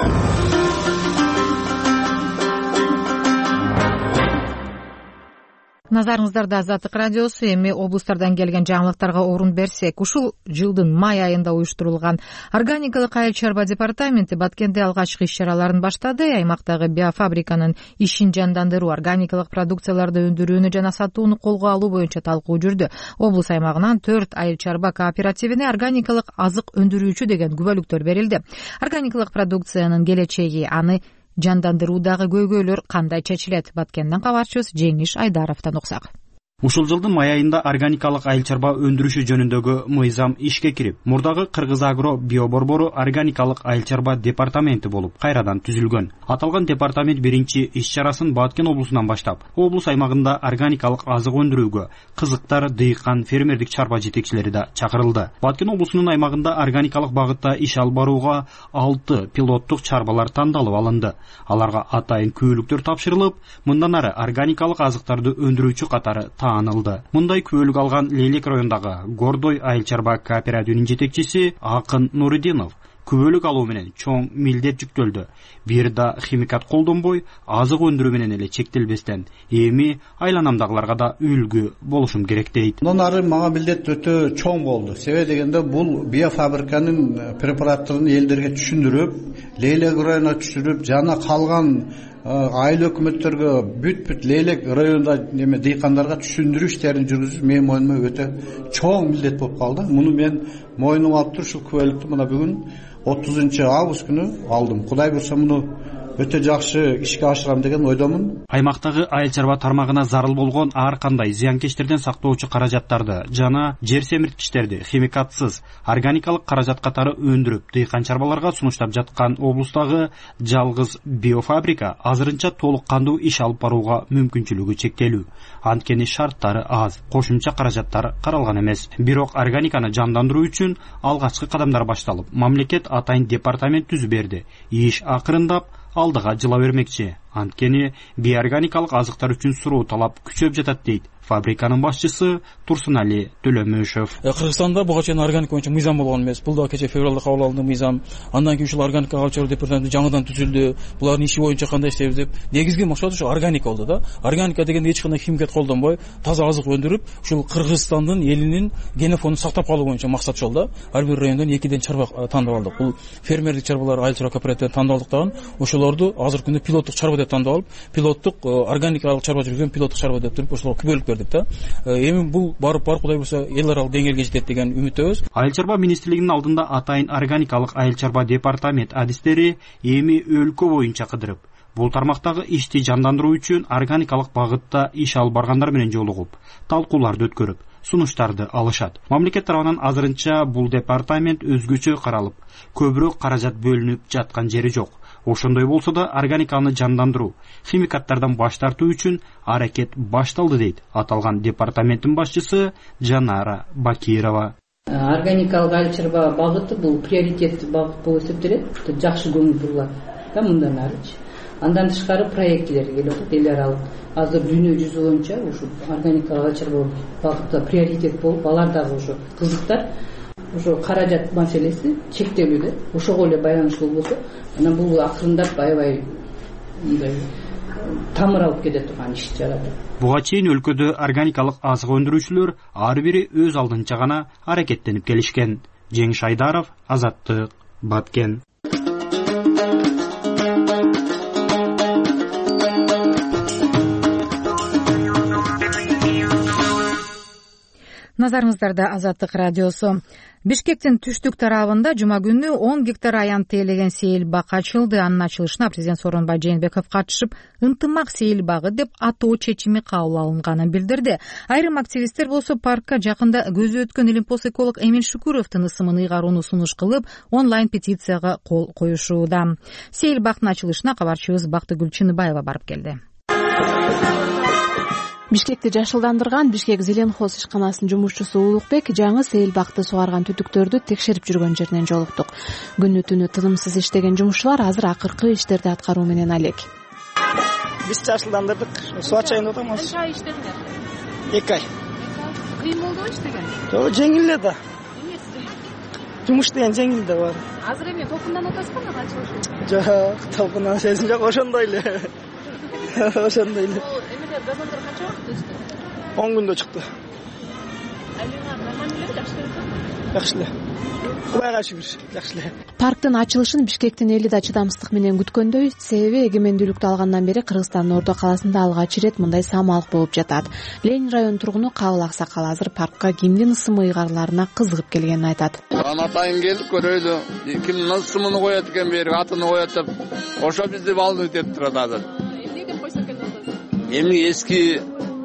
Назарыңыздарда Азаттык радиосу. Эми облустардан келген жаңылыктарга орун берсек, ушул жылдын май айында уюштурулган органикалык айыл чарба департаменти Баткенде алгачкы иш-чараларын баштады. Аймактагы биофабриканын ишин жандандыруу, органикалык продукцияларды өндүрүүнү жана сатууну колго алуу боюнча талкуу жүрдү. Облус аймагынан төрт айыл чарба кооперативине органикалык азык өндүрүүчү деген күбөлүктөр берилди. Органикалык продукциянын келечеги, аны жандандыруудагы көйгөйлөр кандай чечилет? Баткенден кабарчыбыз Жеңиш Айдаровдон уксак. Ушул жылдын май айында органикалык айыл чарба өндүрүшү жөнүндөгү мыйзам ишке кирип, мурдагы Кыргыз Агро биоборбору органикалык айыл чарба департаменти болуп кайрадан түзүлгөн. Аталган департамент биринчи иш-чарасын Баткен облусунан баштап, облус аймагында органикалык азык өндүрүүгө кызыктар, дыйкан, фермердик чарба жетекчилери да чакырылды. Баткен облусунун аймагында органикалык багытта иш алып барууга алты пилоттук чарбалар тандалып алынды. Аларга атайын күбөлүктөр тапшырылып, мындан ары органикалык азыктарды өндүрүүчү катары таанылды. Мындай күбөлүк алган Лейлек районундагы Гордой айыл чарба кооперативинин жетекчиси Акын Нуридинов күбөлүк алуу менен чоң милдет жүктөлдү. Бир да химикат колдонбой, азык өндүрүү менен эле чектелбестен, эми айланамдагыларга да үлгү болушум керек дейт. Мындан ары мага милдет өтө чоң болду. Себеби дегенде бул биофабриканын препараттарын элдерге түшүндүрүп, Лейлек районуна түшүрүп, жана калган айыл өкмөттөргө бүт-бүт Лейлек районунда неме дыйкандарга түшүндүрүү иштерин жүргүзүш менин мойнума өтө чоң милдет болуп калды. Муну мен мойнума алып туруп ушул күбөлүктү мына бүгүн отузунчу август күнү алдым. Кудай буйрса муну өтө жакшы ишке ашырам деген ойдомун. Аймактагы айыл чарба тармагына зарыл болгон ар кандай зыянкечтерден сактоочу каражаттарды жана жер семирткичтерди химикатсыз органикалык каражат катары өндүрүп, дыйкан чарбаларга сунуштап жаткан облустагы жалгыз биофабрика азырынча толук кандуу иш алып барууга мүмкүнчүлүгү чектелүү. Анткени шарттары аз, кошумча каражаттар каралган эмес. Бирок органиканы жандандыруу үчүн алгачкы кадамдар башталып, мамлекет атайын департамент түзүп берди. Иш акырындап алдыга жыла бермекчи. Анткени биоорганикалык азыктар үчүн суроо талап күчөп жатат дейт фабриканын башчысы Турсунали Төлөмөшев. Кыргызстанда буга чейин органика боюнча мыйзам болгон эмес. Бул да кече февралда кабыл алынды мыйзам. Андан кийин ушул органика айыл чарба департаменти жаңыдан түзүлдү. Булардын иши боюнча кандай иштейбиз деп. Негизги максаты ушу органика болду да. Органика дегенде эч кандай химикат колдонбой, таза азык өндүрүп, ушул Кыргызстандын элинин генофондун сактап калуу боюнча максат ошол да. Ар бир райондон экиден чарба тандап алдык. Бул фермердик чарбалар айыл чарба кооперативинен тандалдык дагы. Ошолорду азыркы күндө пилоттук чарба деп тандап алып, пилоттук органикалык чарба жүргүзгөн пилоттук чарба деп туруп ошолорго күбөлүк бердик да. Эми бул барып барып Кудай буйрса эл аралык деңгээлге жетет деген үмүттөбүз. Айыл чарба министрлигинин алдында атайын органикалык айыл чарба департамент адистери эми өлкө боюнча кыдырып, бул тармактагы ишти жандандыруу үчүн органикалык багытта иш алып баргандар менен жолугуп, талкууларды өткөрүп, сунуштарды алышат. Мамлекет тарабынан азырынча бул департамент өзгөчө каралып, көбүрөөк каражат бөлүнүп жаткан жери жок. Ошондой болсо да органиканы жандандыруу, химикаттардан баш тартуу үчүн аракет башталды дейт аталган департаменттин башчысы Жанара Бакирова. Органикалык айыл чарба багыты бул приоритеттүү багыт болуп эсептелет. Жакшы көңүл бурулат да мындан арычы. Андан тышкары проекттер келип атат эл аралык. Азыр дүйнө жүзү боюнча ушу органикалык айыл чарба багытта приоритет болуп, алар дагы ушу кызыктар. Ошо каражат маселеси чектелүүдө. Ошого эле байланыштуу болсо, анан бул акырындап аябай мындай тамыр алып кете турган иш жаратат. Буга чейин өлкөдө органикалык азык өндүрүүчүлөр ар бири өз алдынча гана аракеттенип келишкен. Жеңиш Айдаров, Азаттык, Баткен. назарыңыздарда Азаттык радиосу. Бишкектин түштүк тарабында жума күнү он гектар аянт тейлеген сейил бак ачылды. Анын ачылышына президент Сооронбай Жээнбеков катышып, ынтымак сейил багы деп атоо чечими кабыл алынганын билдирди. Айрым активисттер болсо паркка жакында көзү өткөн Олимпос эколог Эмиль Шүкүрөвдүн ысымын ыйгарууну сунуш кылып, онлайн петицияга кол коюшууда. Сейил бактын ачылышына кабарчыбыз Бактыгүл Чыныбаева барып келди. Бишкекти жашылдандырган Бишкек Зеленхоз ишканасынын жумушчусу Улукбек жаңы сейил бакты сугарган түтүктөрдү текшерип жүргөн жеринен жолуктук. Күнү түнү тынымсыз иштеген жумушчулар азыр акыркы иштерди аткаруу менен алек. Биз жашылдандырдык, суу ачайын деп атабыз. Канча ай иштедиңер? эки ай. Кыйын болдубу иштеген? Жок, жеңил эле да. Жумуш деген жеңил да бар. Азыр эми толкундан атасызбы, ачылышы? Жок, толкундан сезим жок, ошондой эле. Ошондой эле. Эмне газондор канча убакытта өстү? он күндө чыкты. Айлыгы нормально эле, жакшы эле. Жакшы эле. Кудайга шүгүр, жакшы эле. Парктын ачылышын Бишкектин эли да чыдамсыздык менен күткөндөй, себеби эгемендүүлүктү алгандан бери Кыргызстандын Ордо каласында алгач ирет мындай самалык болуп жатат. Ленин районунун тургуну Кабыл Аксакал азыр паркка кимдин ысымы ыйгарыларына кызыгып келгенин айтат. Анатайын келип көрөйлү, кимдин ысымын коет экен бери, атын коет деп, ошо бизди волнует этип турат азыр. Эми эски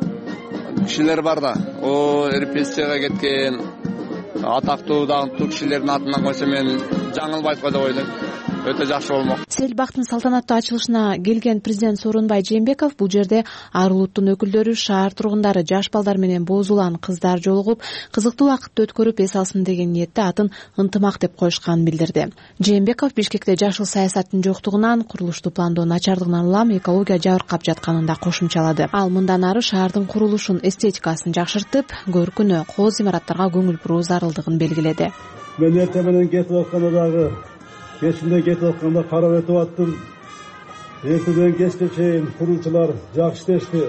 кишилер бар да, о репрессияга кеткен, атактуу даңктуу кишилердин атынан койсо мен жаңылбайт го деп ойлойм. Өтө жакшы болмок. Сейил бактын салтанаттуу ачылышына келген президент Сооронбай Жээнбеков бул жерде ар улуттун өкүлдөрү, шаар тургундары, жаш балдар менен боозулан кыздар жолугуп, кызыктуу убакытты өткөрүп эс алсын деген ниетте атын ынтымак деп коюшканын билдирди. Жээнбеков Бишкекте жашыл саясаттын жоктугунан, курулушту пландоо начардыгынан улам экология жабыркап жатканын да кошумчалады. Ал мындан ары шаардын курулушун, эстетикасын жакшыртып, көркүнө, кооз имараттарга көңүл буруу зарылдыгын белгиледи. Мен эртең менен кетип атканда дагы кечинде кетип атканда карап өтүп аттым. Эртеден кечке чейин курулуучулар жакшы иштешти.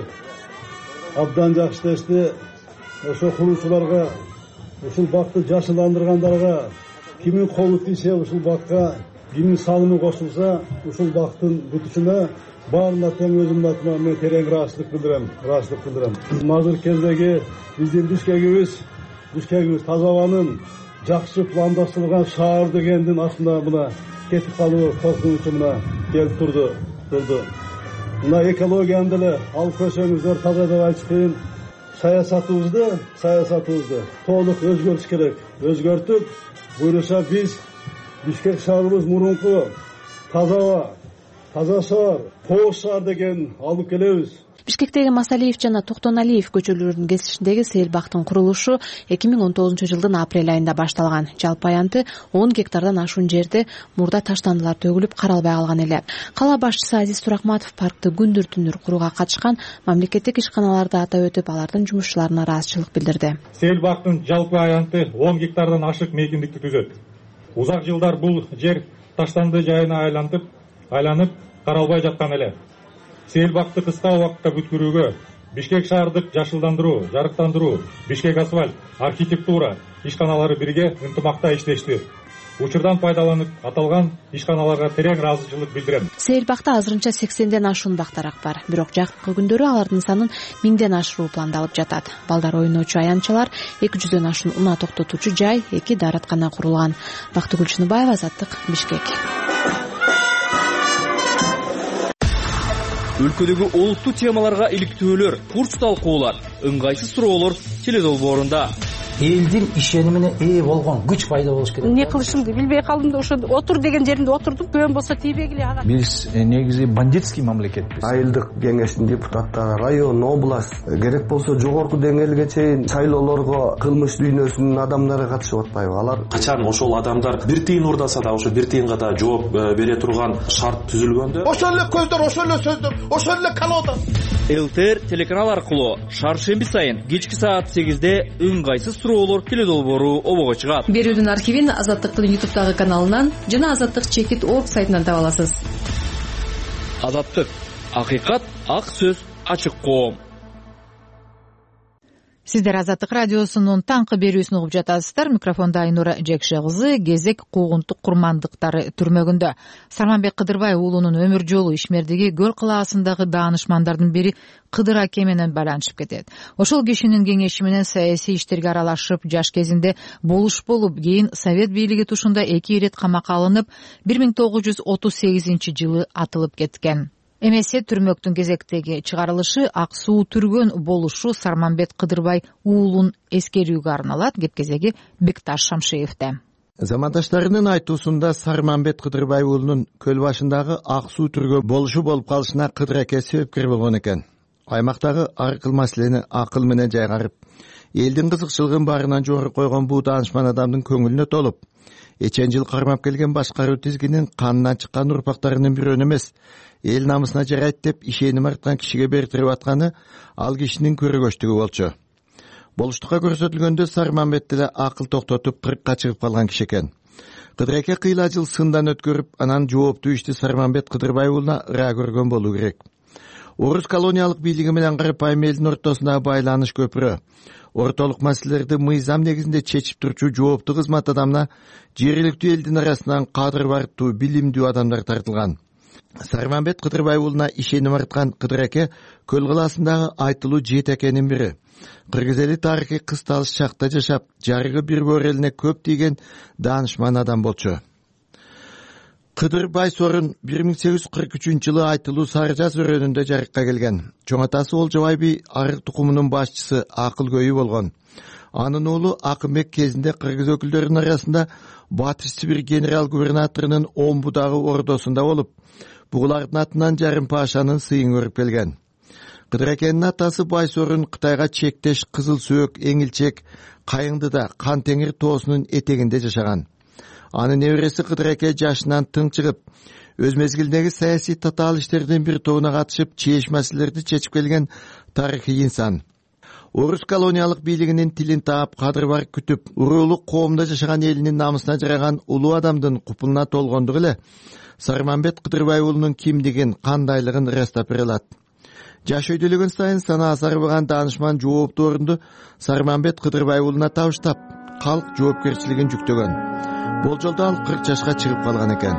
Абдан жакшы иштешти. Ошо курулуучуларга, ушул бакты жашылдандыргандарга кимдин колу тийсе ушул бакка, кимдин салымы кошулса, ушул бактын бүтүшүнө баарына тең өзүмдүн атыма мен терең ыраазычылык билдирем, ыраазычылык билдирем. Азыр кездеги биздин Бишкегибиз, Бишкегибиз таза абанын жакшы пландаштырылган шаар дегендин астында мына кетип калуу коркунучу мына келип турду, турду. Мына экологияны деле алып көрсөңүздөр таза деп айтыш кыйын. Саясатыбызды, саясатыбызды толук өзгөртүш керек. Өзгөртүп, буюрса биз Бишкек шаарыбыз мурунку таза аба, таза шаар, кооз шаар деген алып келебиз. Бишкектеги Масалиев жана Токтоналиев көчөлөрүнүн кесишиндеги сейил бактын курулушу эки миң он тогузунчу жылдын апрель айында башталган. Жалпы аянты он гектардан ашуун жерде мурда таштандылар төгүлүп каралбай калган эле. Кала башчысы Азиз Туракматов паркты күндүр түндөр курууга катышкан мамлекеттик ишканаларды атап өтүп, алардын жумушчуларына ыраазычылык билдирди. Сейил бактын жалпы аянты он гектардан ашык мейкиндикти түзөт. Узак жылдар бул жер таштанды жайына айлантып, айланып каралбай жаткан эле. Сейил бакты кыска убакытта бүткөрүүгө Бишкек шаардык жашылдандыруу, жарыктандыруу, Бишкек асфальт, архитектура ишканалары бирге ынтымакта иштешти. Учурдан пайдаланып, аталган ишканаларга терең ыраазычылык билдирем. Сейил бакта азырынча сексенден ашуун бактарак бар. Бирок жакынкы күндөрү алардын санын миңден ашыруу пландалып жатат. Балдар ойночу аянтчалар, эки жүздөн ашуун унаа токтотуучу жай, эки даараткана курулган. Бактыгүл Чыныбаева, Азаттык, Бишкек. Өлкөдөгү олуттуу темаларга иликтөөлөр, курс талкуулар, ыңгайсыз суроолор теледолбоорунда. Элдин ишенимине ээ болгон күч пайда болуш керек. Не кылышымды билбей калдым да ошо отур деген жеримде отурдум. Көн болсо тийбегиле ага. Биз негизи бандитский мамлекетпиз. Айылдык кеңештин депутаттары, район, область, керек болсо жогорку деңгээлге чейин шайлоолорго кылмыш дүйнөсүнүн адамдары катышып атпайбы? Алар качан ошол адамдар бир тыйын урдаса да ошо бир тыйынга да жооп бере турган шарт түзүлгөндө, ошол эле көздөр, ошол эле сөздөр, ошол эле колода. ЛТР телеканал аркылуу шаршемби сайын кечки саат сегизде ыңгайсыз суроолор теледолбоору обого чыгат. Берүүнүн архивин Азаттыктын ютубтагы каналынан жана Азаттык чекит точка орг сайтынан таба аласыз. Азаттык, акыйкат, ак сөз, ачык коом. Сиздер Азаттык радиосунун таңкы берүүсүн угуп жатасыздар. Микрофонда Айнура Жекше кызы. Кезек куугунтук курмандыктары түрмөгүндө. Сарманбек Кыдырбай уулунун өмүр жолу ишмердиги Көл калаасындагы даанышмандардын бири Кыдыр аке менен байланышып кетет. Ошол кишинин кеңеши менен саясий иштерге аралашып, жаш кезинде болуш болуп, кийин Совет бийлиги тушунда эки ирет камакка алынып, бир миң тогуз жүз отуз сегизинчи жылы атылып кеткен. Эмесе түрмөктүн кезектеги чыгарылышы ак суу түргөн болушу Сарманбек Кыдырбай уулун эскерүүгө арналат. Кеп-кезеги Бекташ Шамшиевде. Замандаштарынын айтуусунда Сарманбек Кыдырбай уулунун көл башындагы ак суу түргөн болушу болуп калышына Кыдыр аке себепкер болгон экен. Аймактагы ар кыл маселени акыл менен жайгарып, элдин кызыкчылыгын баарынан жогору койгон бул даанышман адамдын көңүлүнө толуп, эчен жыл кармап келген башкаруу тизгинин канынан чыккан урпактарынын бирөөнү эмес, эл намысына жарайт деп ишеним арткан кишиге бертирип атканы ал кишинин көрөгөчтүгү болчу. Болуштукка көрсөтүлгөндө Сарманбек деле акыл токтотуп кыркка чыгып калган киши экен. Кыдыр аке кыйла жыл сындан өткөрүп, анан жооптуу ишти Сарманбек Кыдырбай уулуна ыра көргөн болуу керек. Орус колониялык бийлиги менен карапайым элдин ортосундагы байланыш көпүрө, ортолук маселелерди мыйзам негизинде чечип турчу жооптуу кызмат адамына жергиликтүү элдин арасынан кадыр бартуу, билимдүү адамдар тартылган. Сарманбек Кыдырбай уулуна ишеним арткан Кыдыр аке Көл калаасындагы айтылуу жети акенин бири. Кыргыз эли тарыхый кысталыш чакта жашап, жарыгы бир бөр элине көп тийген даанышман адам болчу. Кыдырбай сорун бир миң сегиз жүз кырк үчүнчү жылы айтылуу Сары Жаз өрөөнүндө жарыкка келген. Чоң атасы Олжобай би арык тукумунун башчысы, акыл көйү болгон. Анын уулу Акынбек кезинде кыргыз өкүлдөрүнүн арасында Батыш Сибир генерал-губернаторунун Омбудагы ордосунда болуп, бугулардын атынан Жарым Пашанын сыйын көрүп келген. Кыдыр акенин атасы Байсорун Кытайга чектеш Кызыл Сөөк, Эңилчек, Кайыңдыда Кан Теңир тоосунун этегинде жашаган. Анын небереси Кыдыр аке жашынан тың чыгып, өз мезгилиндеги саясий татаал иштердин бир тобуна катышып, чейиш маселелерди чечип келген тарыхый инсан. Орус колониялык бийлигинин тилин таап, кадыр бар күтүп, уруулук коомдо жашаган элинин намысына жараган улуу адамдын купулуна толгондугу эле Сарманбек Кыдырбай уулунун кимдигин, кандайлыгын ырастап бере алат. Жаш өйдөлөгөн сайын санаа сарбаган даанышман жооптуу орунду Сарманбек Кыдырбай уулуна табыштап, калк жоопкерчилигин жүктөгөн. Болжолдо ал кырк жашка чыгып калган экен.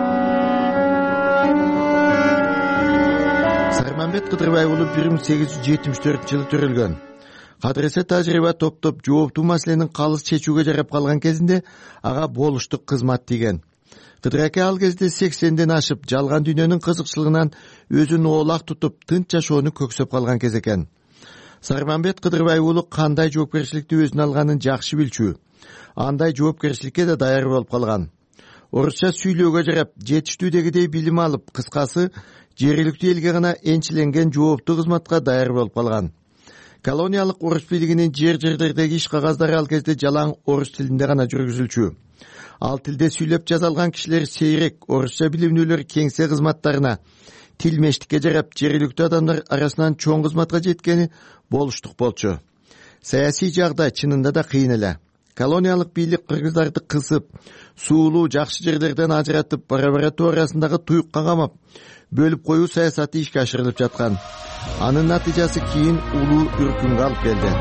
Сарманбек Кыдырбай уулу бир миң сегиз жүз жетимиш төртүнчү жылы төрөлгөн. Кадыресе тажрыйба топтоп, жооптуу маселенин калыс чечүүгө жарап калган кезинде ага болуштук кызмат тийген. Кыдыр аке ал кезде сексенден ашып, жалган дүйнөнүн кызыкчылыгынан өзүн оолак тутуп, тынч жашоону көксөп калган кез экен. Сарманбек Кыдырбай уулу кандай жоопкерчиликти өзүнө алганын жакшы билчү. Андай жоопкерчиликке да даяр болуп калган. Орусча сүйлөөгө жарап, жетиштүүдөгүдөй билим алып, кыскасы жергиликтүү элге гана энчиленген жооптуу кызматка даяр болуп калган. Колониялык орус бийлигинин жер-жерлердеги иш кагаздары ал кезде жалаң орус тилинде гана жүргүзүлчү. Ал тилде сүйлөп жаза алган кишилер сейрек, орусча билимдүүлөр кеңсе кызматтарына, тилмештикке жарап, жергиликтүү адамдар арасынан чоң кызматка жеткени болуштук болчу. Саясий жагдай чынында да кыйын эле. Колониялык бийлик кыргыздарды кысып, суулуу жакшы жерлерден ажыратып, бара-бара тоо арасындагы туюкка камап, бөлүп коюу саясаты ишке ашырылып жаткан. Анын натыйжасы кийин улуу үркүнгө алып келди.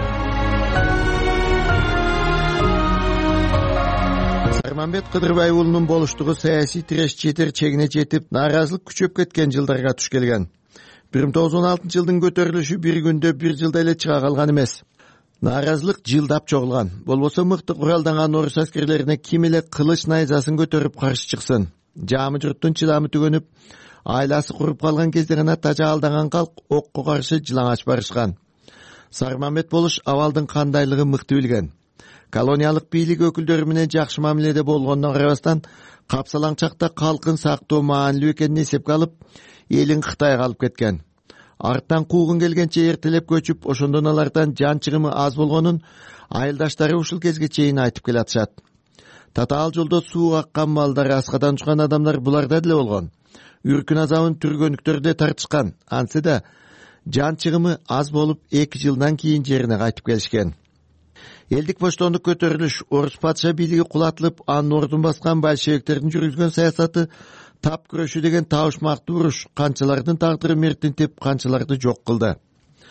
Сарманбек Кыдырбай уулунун болуштугу саясий тиреш жетер чегине жетип, нааразылык күчөп кеткен жылдарга туш келген. бир миң тогуз жүз он алтынчы жылдын көтөрүлүшү бир күндө, бир жылда эле чыга калган эмес. Нааразылык жылдап чогулган. Болбосо мыкты куралданган орус аскерлерине ким эле кылыч найзасын көтөрүп каршы чыксын. Жаамы журттун чыдамы түгөнүп, айласы куруп калган кезде гана тажа алдаган калк окко каршы жылаңач барышкан. Сарманбет болуш абалдын кандайлыгы мыкты билген. Колониялык бийлик өкүлдөрү менен жакшы мамиледе болгондон карабастан, капсалаң чакта калкын сактоо маанилүү экенин эсепке алып, элин Кытайга алып кеткен. Арттан куугун келгенче эртелеп көчүп, ошондон алардан жан чыгымы аз болгонун айылдаштары ушул кезге чейин айтып келатышат. Татаал жолдо суу аккан малдар, аскадан учкан адамдар буларда деле болгон. Үркүн азабын түргөнүктөрдө тартышкан. Ансы да жан чыгымы аз болуп, эки жылдан кийин жерине кайтып келишкен. Элдик боштондук көтөрүлүш, орус патша бийлиги кулатылып, анын ордун баскан большевиктердин жүргүзгөн саясаты тап күрөшүү деген табышмактуу уруш канчалардын тагдыры мертинтип, канчаларды жок кылды.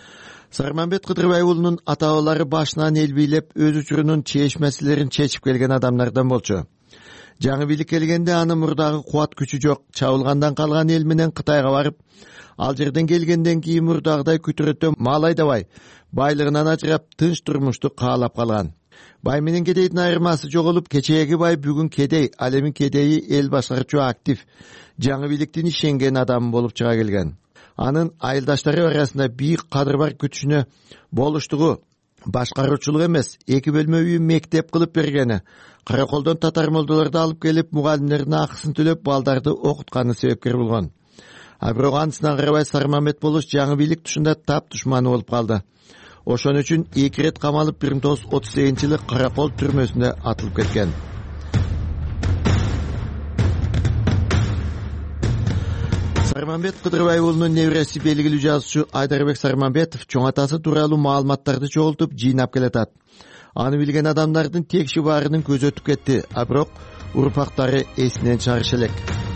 Сарманбет Кыдырбай уулунун ата бабалары башынан эл бийлеп өз учурунун чеч маселелерин чечип келген адамдардан болчу. Жаңы бийлик келгенде аны мурдагы кубат күчү жок чабылгандан калган эл менен Кытайга барып, ал жерден келгенден кийин мурдагыдай күтүрөтө мал айдабай, байлыгынан ажырап тынч турмушту каалап калган. Бай менен кедейдин айырмасы жоголуп, кечээги бай бүгүн кедей, ал эми кедейи эл башкарчу актив, жаңы бийликтин ишенген адамы болуп чыга келген. Анын айылдаштары арасында бийик кадыр бар күтүшүнө болуштугу, башкаруучулук эмес, эки бөлмө үй мектеп кылып бергени, Караколдон татар молдолорду алып келип, мугалимдердин акысын төлөп, балдарды окутканы себепкер болгон. А бирок анысына карабай Сарманбет болуш жаңы бийлик тушунда тап душманы болуп калды. Ошон үчүн эки рет камалып, бир миң тогуз жүз отуз сегизинчи жылы Каракол түрмөсүнө атылып кеткен. Сарманбет Кыдырбай уулунун небереси белгилүү жазуучу Айдарбек Сарманбетов чоң атасы тууралуу маалыматтарды чогултуп, жыйнап келатат. Аны билген адамдардын текши баарынын көзү өтүп кетти, а бирок урпактары эсинен чыгарышы элек.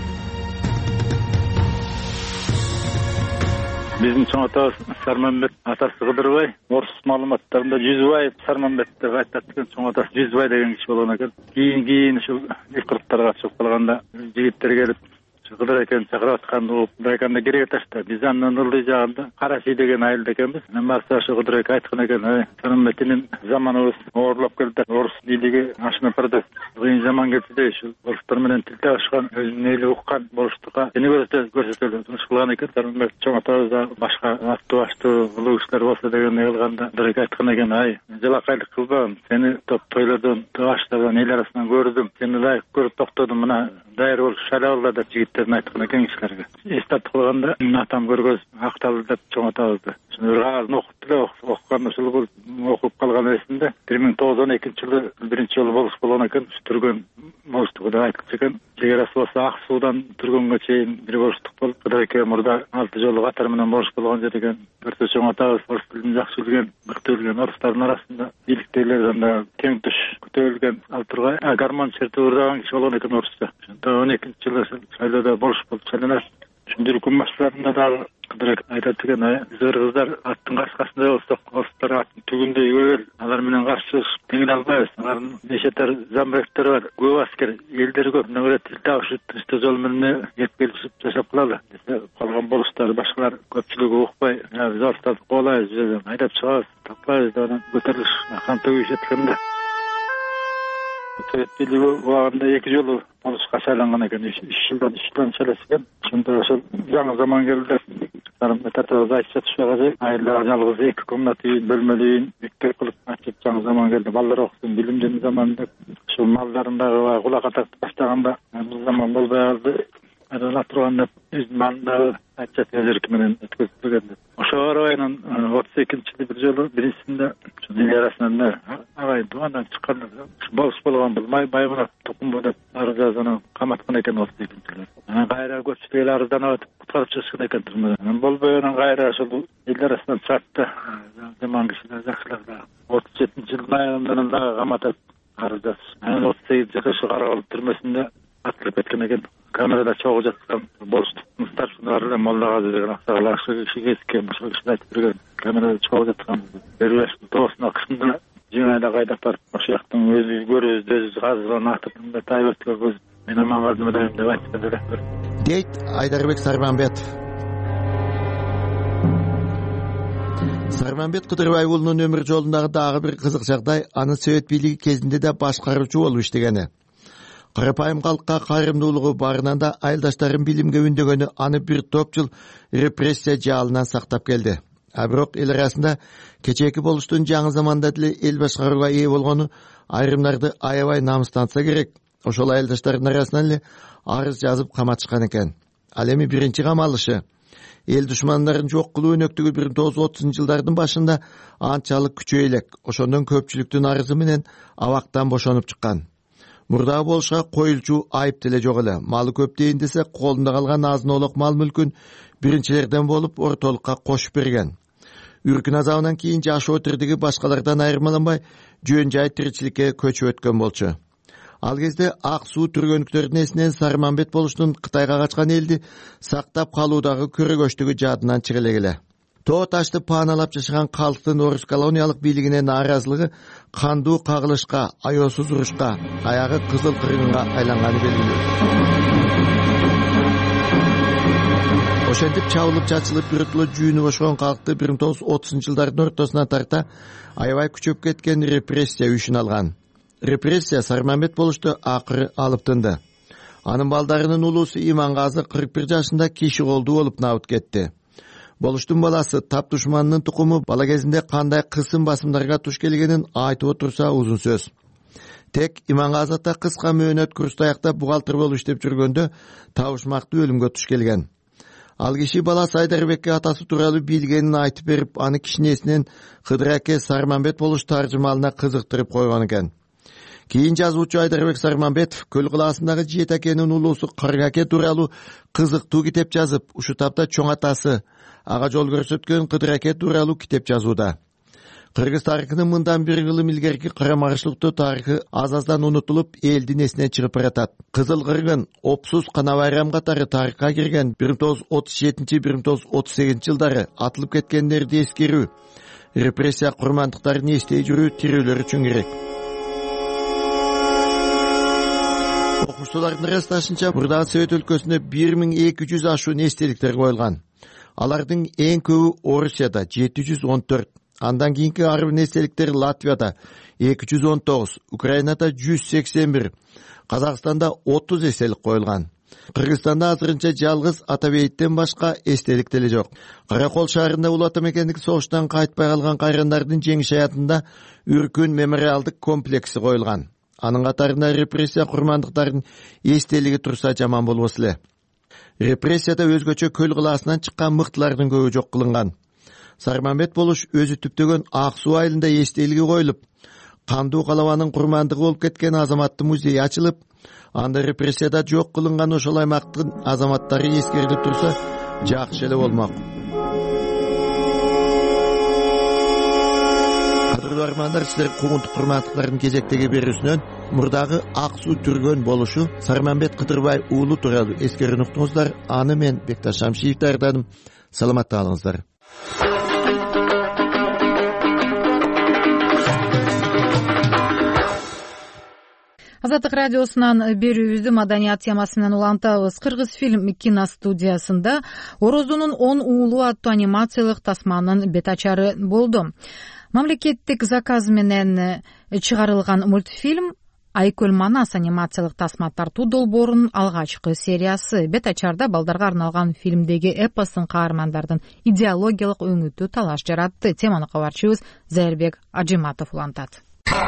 Биздин чоң атабыз Сарманбет атасы Кыдырбай, орус маалыматтарында Жүзбаев Сарманбет деп айтат экен, чоң атасы Жүзбай деген киши болгон экен. Кийин кийин ушул икырыктарга чыгып калганда жигиттер келип Кыдыр экени чакырып атканды угуп, Кыдыр экени керек эташты. Биз анын ылдый жагында Караши деген айылда экенбиз. Анан барса ошо Кыдыр эке айткан экен, "Эй, Сарманбеттин заманыбыз оорлоп келди. Орус бийлиги ашынып барды. Кыйын заман келди де, ушул орустар менен тил табышкан, өзүнүн эли уккан болуштукка сени көрсөтөлү." Ушул кылган экен. Сарманбет чоң атабыз да башка аттуу баштуу улуу кишилер болсо деген эл кылганда Кыдыр эке айткан экен, "Ай, жалакайлык кылбагын. Сени топ тойлордон, табаштардан, эл арасынан көрдүм. Сени ылайык көрүп токтодум. Мына дайыр болуп шайлап деп жигиттердин айткан экен кишилерге. Эстат кылганда атам көргөз акталды деп чоң атабызды. Ушуну кагазын окуп эле окуган ушул окуп калган эсимде. бир миң тогуз жүз он экинчи жылы биринчи жолу болуш болгон экен. Түргөн болуштугу деп айткан экен. Чек арасы болсо Ак суудан Түргөнгө чейин бир болуштук болуп, Кыдыр эке мурда алты жолу катар менен болуш болгон жер экен. Көрсө чоң атабыз орус тилин жакшы билген, мыкты билген орустардын арасында бийликтегилерден да тең туш көтөрүлгөн, ал тургай гармон чертип ырдаган киши болгон экен орусча. он экинчи жылы шайлоодо болуш болуп шайланат. Ушундур күн баштарында дагы Кыдыр эке айтат экен, "Биз кыргыздар аттын каршысында болсок, орустар аттын түгүндөй көбөл, алар менен каршы теңиле албайбыз. Алардын нечетер замбектери бар, көп аскер, элдери көп. Мына көре тил табышып, тынчтык жол менен кеп келишип жашап калалы. Десе, калган болуштар башкалар көпчүлүгү укпай, биз орустарды кубалайбыз, жерден айдап чыгабыз, таппайбыз деп анан көтөрүлүш кан төгүшөт экен. Совет бийлиги убагында эки жолу болушка шайланган экен, үч жылдан үч жылдан шайлашкан. Ошондо ошол жаңы заман келди. Сарманбет атабыз айтча түшпөгө айылда жалгыз эки комнат үй, бөлмөлүү үй, мектеп кылып ачып жаңы заман келди. Балдар окусун, билимдин заманы деп. Ушул малдарын дагы кулакка тартып баштаганда бул заман болбой калды. Ала турганда биздин малдарды айтча тезирки менен өткөзүлгөн деп. Ошого карабай анан отуз экинчи жылы бир жолу биринчисинде эл арасынан агай дуандан чыкканда болуш болгон бул май баймурат тукумбу деп арыз жазып каматкан экен отуз экинчи жылы. Анан кайра көпчүлүк эл арызданып атып куткарып чыгышкан экен түрмөдөн. Анан болбой анан кайра ошол эл арасынан чыкты. Жаман кишилер, жакшылар да отуз жетинчи жылдын аягында дагы каматып арыз жазып. Анан отуз сегизинчи жылы ошо Каракол түрмөсүндө атылып кеткен экен. Камерада чогуу жаткан болуштук старшиналар эле молдага деген аксагалар киши кезиккен, ошол киши айтып берген. Камерада чогуу жаткан бербештин тоосуна кышында жыйнайда кайдап барып, ошол жактан өзүбүз көрүбүз, өзүбүз казган атып тайбеттке көз мен аман калдым элем деп айтып берет. Дейт Айдарбек Сарманбетов. Сарманбет Кыдырбай уулунун өмүр жолундагы дагы бир кызык жагдай анын Совет бийлиги кезинде да башкаруучу болуп иштегени. Карапайым калкка кайрымдуулугу барынан да айылдаштарын билимге үндөгөнү аны бир топ жыл репрессия жаалынан сактап келди. А бирок эл арасында кечээки болуштун жаңы заманда деле эл башкарууга ээ болгону айрымдарды аябай намыстанса керек. Ошол айылдаштардын арасынан эле арыз жазып каматышкан экен. Ал эми биринчи камалышы эл душмандарын жок кылуу өнөктүгү бир миң тогуз жүз отузунчу жылдардын башында анчалык күчөй элек. Ошондон көпчүлүктүн арызы менен абактан бошонуп чыккан. Мурдагы болушка коюлчу айып деле жок эле. Малы көп дейин десе, колунда калган азын олок мал мүлкүн биринчилерден болуп ортолукка кошуп берген. Үркүн азабынан кийин жашоо тирдиги башкалардан айырмаланбай жөн жай тиричиликке көчүп өткөн болчу. Ал кезде Ак суу түргөнүктөрдүн эсинен Сарманбет болуштун Кытайга качкан элди сактап калуудагы көрөгөчтүгү жадынан чыга элек эле. тоо ташты пааналап жашаган калктын орус колониялык бийлигине нааразылыгы кандуу кагылышка, аеосуз урушка, аягы кызыл кыргынга айланганы белгилүү. Ошентип чабылып чачылып биротуло жүүнү бошогон калкты бир миң тогуз жүз отузунчу жылдардын ортосуна тарта аябай күчөп кеткен репрессия үйшүн алган. Репрессия Сармамбет болушту акыры алып тынды. Анын балдарынын улуусу Имангазы кырк бир жашында киши колдуу болуп набыт кетти. Болуштун баласы тап душманынын тукуму бала кезинде кандай кысым басымдарга туш келгенин айтып отурса узун сөз. Тек Имангазы ата кыска мөөнөт курсту аяктап бухгалтер болуп иштеп жүргөндө табышмактуу өлүмгө туш келген. Ал киши баласы Айдарбекке атасы тууралуу билгенин айтып берип, аны кичинесинен Кыдыраке Сармамбет болуш таржымалына кызыктырып койгон экен. Кийин жазуучу Айдарбек Сармамбетов Көл кылаасындагы Жийет акенин улуусу Кыргаке тууралуу кызыктуу китеп жазып, ушу тапта чоң атасы ага жол көрсөткөн Кыдыраке тууралуу китеп жазууда. Кыргыз тарыхынын мындан бир кылым илгерки карамарышлыктуу тарыхы аз-аздан унутулуп, элдин эсине чыгып баратат. Кызыл кыргын, Опсуз, Канабайрам катары тарыхка кирген бир миң тогуз жүз отуз жетинчи — бир миң тогуз жүз отуз сегизинчи жылдары атылып кеткендерди эскерүү, репрессия курмандыктарын эстей жүрүү тирүүлөр үчүн керек. Окумуштуулардын ырасташынча, мурдагы Совет өлкөсүндө бир миң эки жүз ашуун эстеликтер коюлган. Алардын эң көбү Орусияда жети жүз он төрт, андан кийинки арбын эстеликтер Латвияда эки жүз он тогуз, Украинада жүз сексен бир, Казакстанда отуз эстелик коюлган. Кыргызстанда азырынча жалгыз Атабейиттен башка эстелик деле жок. Каракол шаарында Улуу Ата мекендик согуштан кайтпай калган кайрандардын жеңиш аятында Үркүн мемориалдык комплекси коюлган. Анын катарында репрессия курмандыктарын эстелиги турса жаман болбос эле. Репрессияда өзгөчө Көл кылаасынан чыккан мыктылардын көбү жок кылынган. Сармамбет болуш өзү түптөгөн Ак Суу айылында эстелиги коюлуп, кандуу калабанын курмандыгы болуп кеткен азаматтын музейи ачылып, анда репрессияда жок кылынган ошол аймактын азаматтары эскерилип турса жакшы эле болмок. Кадырлуу армандар, силер куугунтук курмандыктардын кезектеги берүүсүнөн мурдагы Ак Суу түргөн болушу Сармамбет Кыдырбай уулу тууралуу эскерүүнү уктуңуздар. Аны мен Бекташ Шамшиев даярдадым. Саламатта калыңыздар. Азаттык радиосунан берүүбүздү маданият темасы менен улантабыз. Кыргыз фильм киностудиясында Ороздунун он уулу аттуу анимациялык тасманын бет ачары болду. Мамлекеттик заказ менен чыгарылган мультфильм Айкөл Манас анимациялык тасма тартуу долбоорунун алгачкы сериясы. Бет ачарда балдарга арналган фильмдеги эпостун каармандардын идеологиялык өңүтү талаш жаратты. Теманы кабарчыбыз Зайырбек Ажиматов улантат.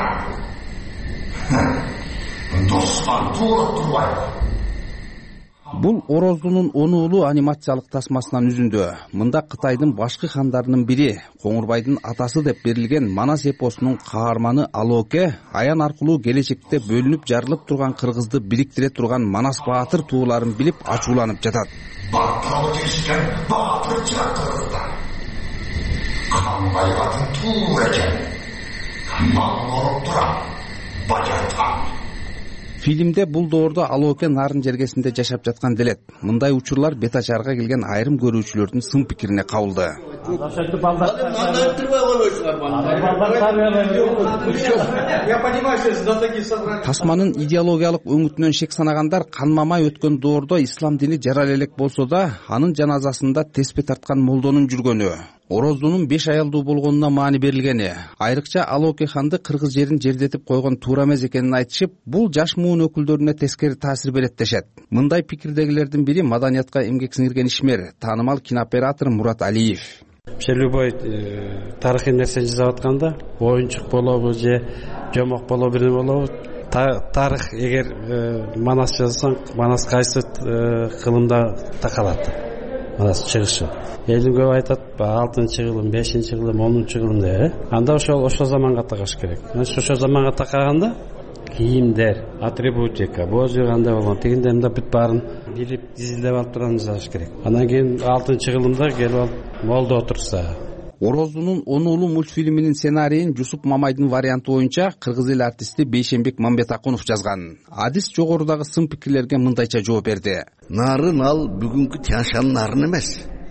Бул Ороздунун он уулу анимациялык тасмасынан үзүндү. Мында Кытайдын башкы хандарынын бири, Коңурбайдын атасы деп берилген Манас эпосунун каарманы Алоке аян аркылуу келечекте бөлүнүп жарылып турган кыргызды бириктире турган Манас баатыр тууларын билип ачууланып жатат. Баатыр дешкен баатыр жак кыргыздар. Канбайгатын туу экен. Мал тура. Бажатан. Фильмде бул доордо Алоке нарын жергесинде жашап жаткан делет. Мындай учурлар бет ачарга келген айрым көрүүчүлөрдүн сын пикирине кабылды. Тасманын идеологиялык өңүтүнөн шек санагандар канмамай өткөн доордо ислам дини жарал элек болсо да, анын жаназасында теспе тарткан молдонун жүргөнү, Ороздунун беш аялдуу болгонуна маани берилгени, айрыкча Алоке ханды кыргыз жерин жердетип койгон туура эмес экенин айтышып, бул жаш муун өкүлдөрүнө тескери таасир берет дешет. Мындай пикирдегилердин бири маданиятка эмгек сиңирген ишмер, таанымал кинооператор Мурат Алиев. Вообще любой тарыхый нерсе жасап атканда, оюнчук болобу же жомок болобу бир болобу, тарых эгер Манас жазсаң, Манас кайсы кылымда такалат. Манас чыгышы. Элдин көп айтат, алтынчы кылым, бешинчи кылым, онунчу кылым деп. Анда ошол ошол заманга такаш керек. Ошол заманга такаганда кийимдер, атрибутика, божу кандай болгон, тигинде мында бүт баарын билип, дизилдеп алып турган жасаш керек. Андан кийин алтынчы кылымда келип алып молдо отурса. Ороздунун он уулу мультфильминин сценарийин Жусуп Мамайдын варианты боюнча кыргыз эл артисти Бейшенбек Мамбетакунов жазган. Адис жогорудагы сын пикирлерге мындайча жооп берди. Нарын ал бүгүнкү Тянь-Шань нарын эмес.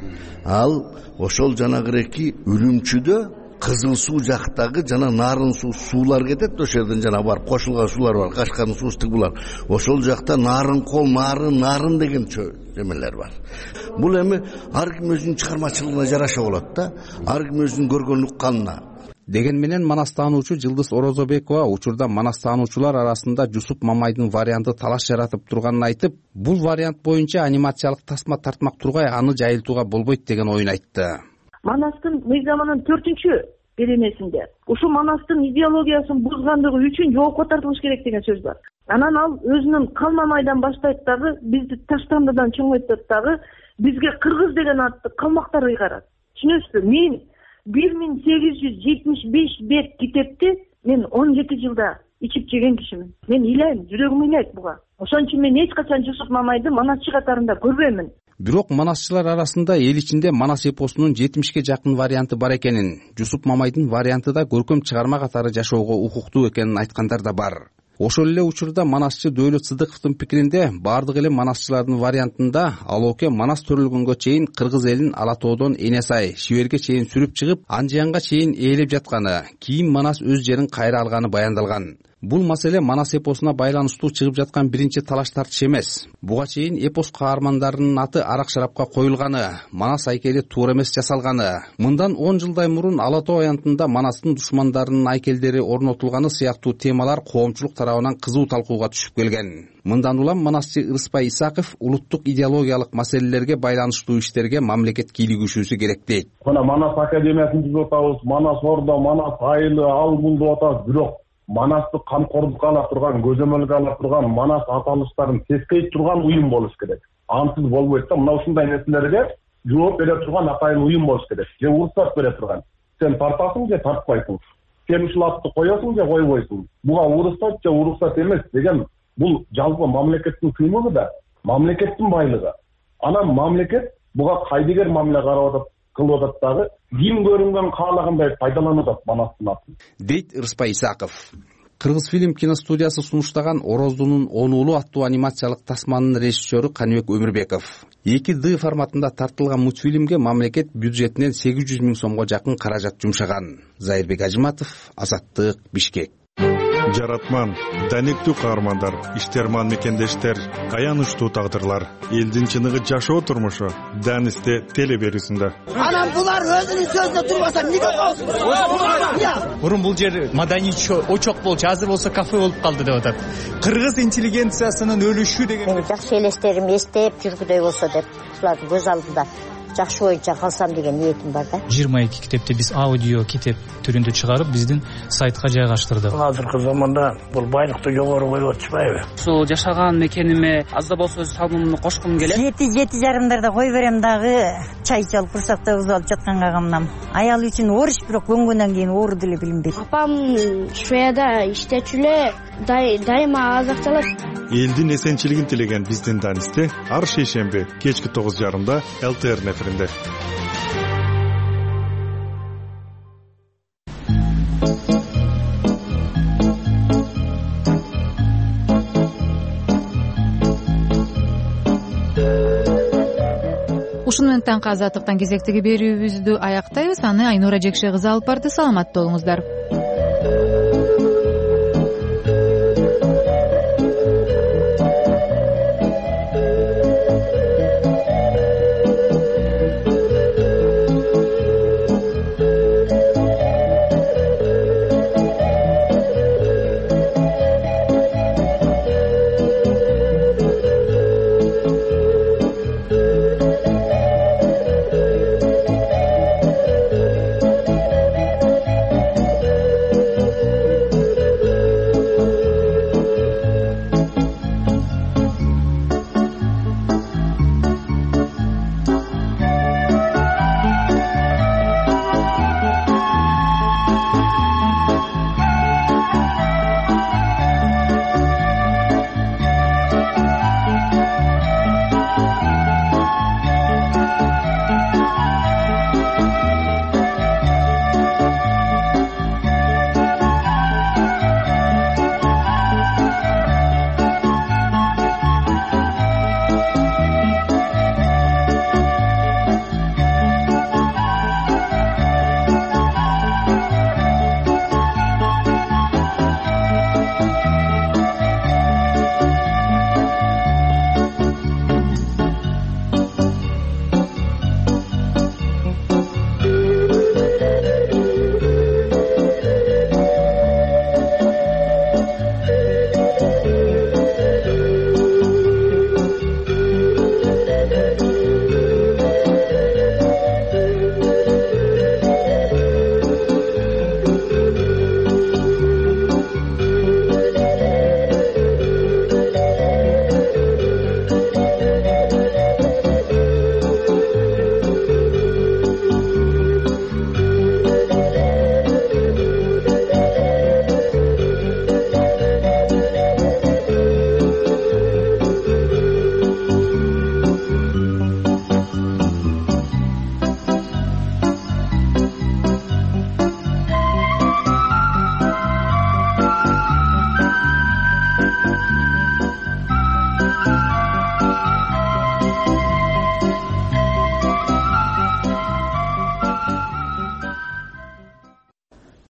ал ошол жанагыреки үлүмчүдө кызыл суу жактагы жана нарын суу суулар кетет. Ошол жерден жана бар кошулган суулар бар, Кашкардын суусу булар. Ошол жакта нарын кол, нарын нарын деген жемелер бар. Бул эми ар ким өзүнүн чыгармачылыгына жараша болот да, ар ким өзүнүн көргөн укканына. Деген менен манас таануучу Жылдыз Орозобекова учурда манас таануучулар арасында Жусуп Мамайдын варианты талаш жаратып турганын айтып, бул вариант боюнча анимациялык тасма тартмак тургай аны жайылтууга болбойт деген оюн айтты. Манастын мыйзамынын төртүнчү беренесинде ушул манастын идеологиясын бузгандыгы үчүн жоопко тартылыш керек деген сөз бар. Анан ал өзүнүн Калмамайдан баштайт дагы, бизди Таштандыдан чоңойтот дагы, бизге кыргыз деген атты калмактар ыйгарат. Түшүнөсүзбү? Мен бир миң сегиз жүз жетимиш беш бет китепти мен он жети жылда ичип жеген кишимин. Мен ыйлайм, жүрөгүм ыйлайт буга. Ошон үчүн мен эч качан Жусуп Мамайды манасчы катарында көрбөймүн. Бирок манасчылар арасында эл ичинде манас эпосунун жетимишке жакын варианты бар экенин, Жусуп Мамайдын варианты да көркөм чыгарма катары жашоого укуктуу экенин айткандар да бар. Ошол эле учурда манасчы Дөөлөт Сыдыковдун пикиринде бардык эле манасчылардын вариантында Алооке манас төрөлгөнгө чейин кыргыз элин Ала тоодон Эне Сай, Шиберге чейин сүрүп чыгып, Анжиянга чейин ээлеп жатканы, кийин манас өз жерин кайра алганы баяндалган. Бул маселе манас эпосуна байланыштуу чыгып жаткан биринчи талаш тартыш эмес. Буга чейин эпос каармандарынын аты арак шарапка коюлганы, манас айкели туура эмес жасалганы, мындан он жылдай мурун Ала тоо аянтында манастын душмандарынын айкелдери орнотулганы сыяктуу темалар коомчулук тарабынан кызуу талкууга түшүп келген. Мындан улам манасчы Ырыспай Исаков улуттук идеологиялык маселелерге байланыштуу иштерге мамлекет кийлигишүүсү керек дейт. Мына Манас академиясын түзүп атабыз, Манас Ордо, Манас Айылы, ал бул деп атабыз, бирок манасты камкордукка ала турган, көзөмөлгө ала турган, манас аталыштарын тескейт турган уюм болуш керек. Ансыз болбойт да. Мына ушундай нерселерге жооп бере турган атайын уюм болуш керек. Же уруксат бере турган. Сен тартасың же тартпайсың. Сен ушул атты коесуң же койбойсуң. Буга уруксат же уруксат эмес деген бул жалпы мамлекеттин кыймылы да, мамлекеттин байлыгы. Анан мамлекет буга кайдыгер мамиле карап атат, кылып атат дагы, ким көрүнгөн каалагандай пайдаланып атат манастын атын. Дейт Ырыспай Исаков. Кыргыз фильм киностудиясы сунуштаган Ороздунун он уулу аттуу анимациялык тасманын режиссеру Каныбек Өмүрбеков. эки дэ форматында тартылган мультфильмге мамлекет бюджетинен сегиз жүз миң сомго жакын каражат жумшаган. Зайырбек Ажыматов, Азаттык, Бишкек. Жаратман, даниктүү каармандар, иштерман мекендештер, аянычтуу тагдырлар, элдин чыныгы жашоо турмушу Данисте телеберүүсүндө. Анан булар өзүнүн сөзүнө турбаса эмнеге коосуң? Мурун бул жер маданий очок болчу, азыр болсо кафе болуп калды деп атат. Кыргыз интеллигенциясынын өлүшү деген. Мен жакшы элестерим эстеп жүргүдөй болсо деп, ушулардын көз алдында жакшы боюнча калсам деген ниетим бар да. жыйырма эки китепти биз аудио китеп түрүндө чыгарып, биздин сайтка жайгаштырдык. Азыркы заманда бул байлыкты жогору коюп атышпайбы? Ушул жашаган мекениме аз да болсо өз салымымды кошкум келет. Жети жети жарымдарда кой берем дагы, чай чалып курсакта уз алып жатканга камнам. Аял үчүн оруч, бирок көнгөндөн кийин оору деле билинбейт. Апам Швеяда иштечү эле, дайыма азакталат. Элдин эсенчилигин тилеген биздин Данисте ар шейшемби кечки тогуз жарымда эл тэ эр неферинде. Ушун менен таңкы азаттыктан кезектеги берүүбүздү аяктайбыз. Аны Айнура Жекше кызы алып барды. Саламатта болуңуздар.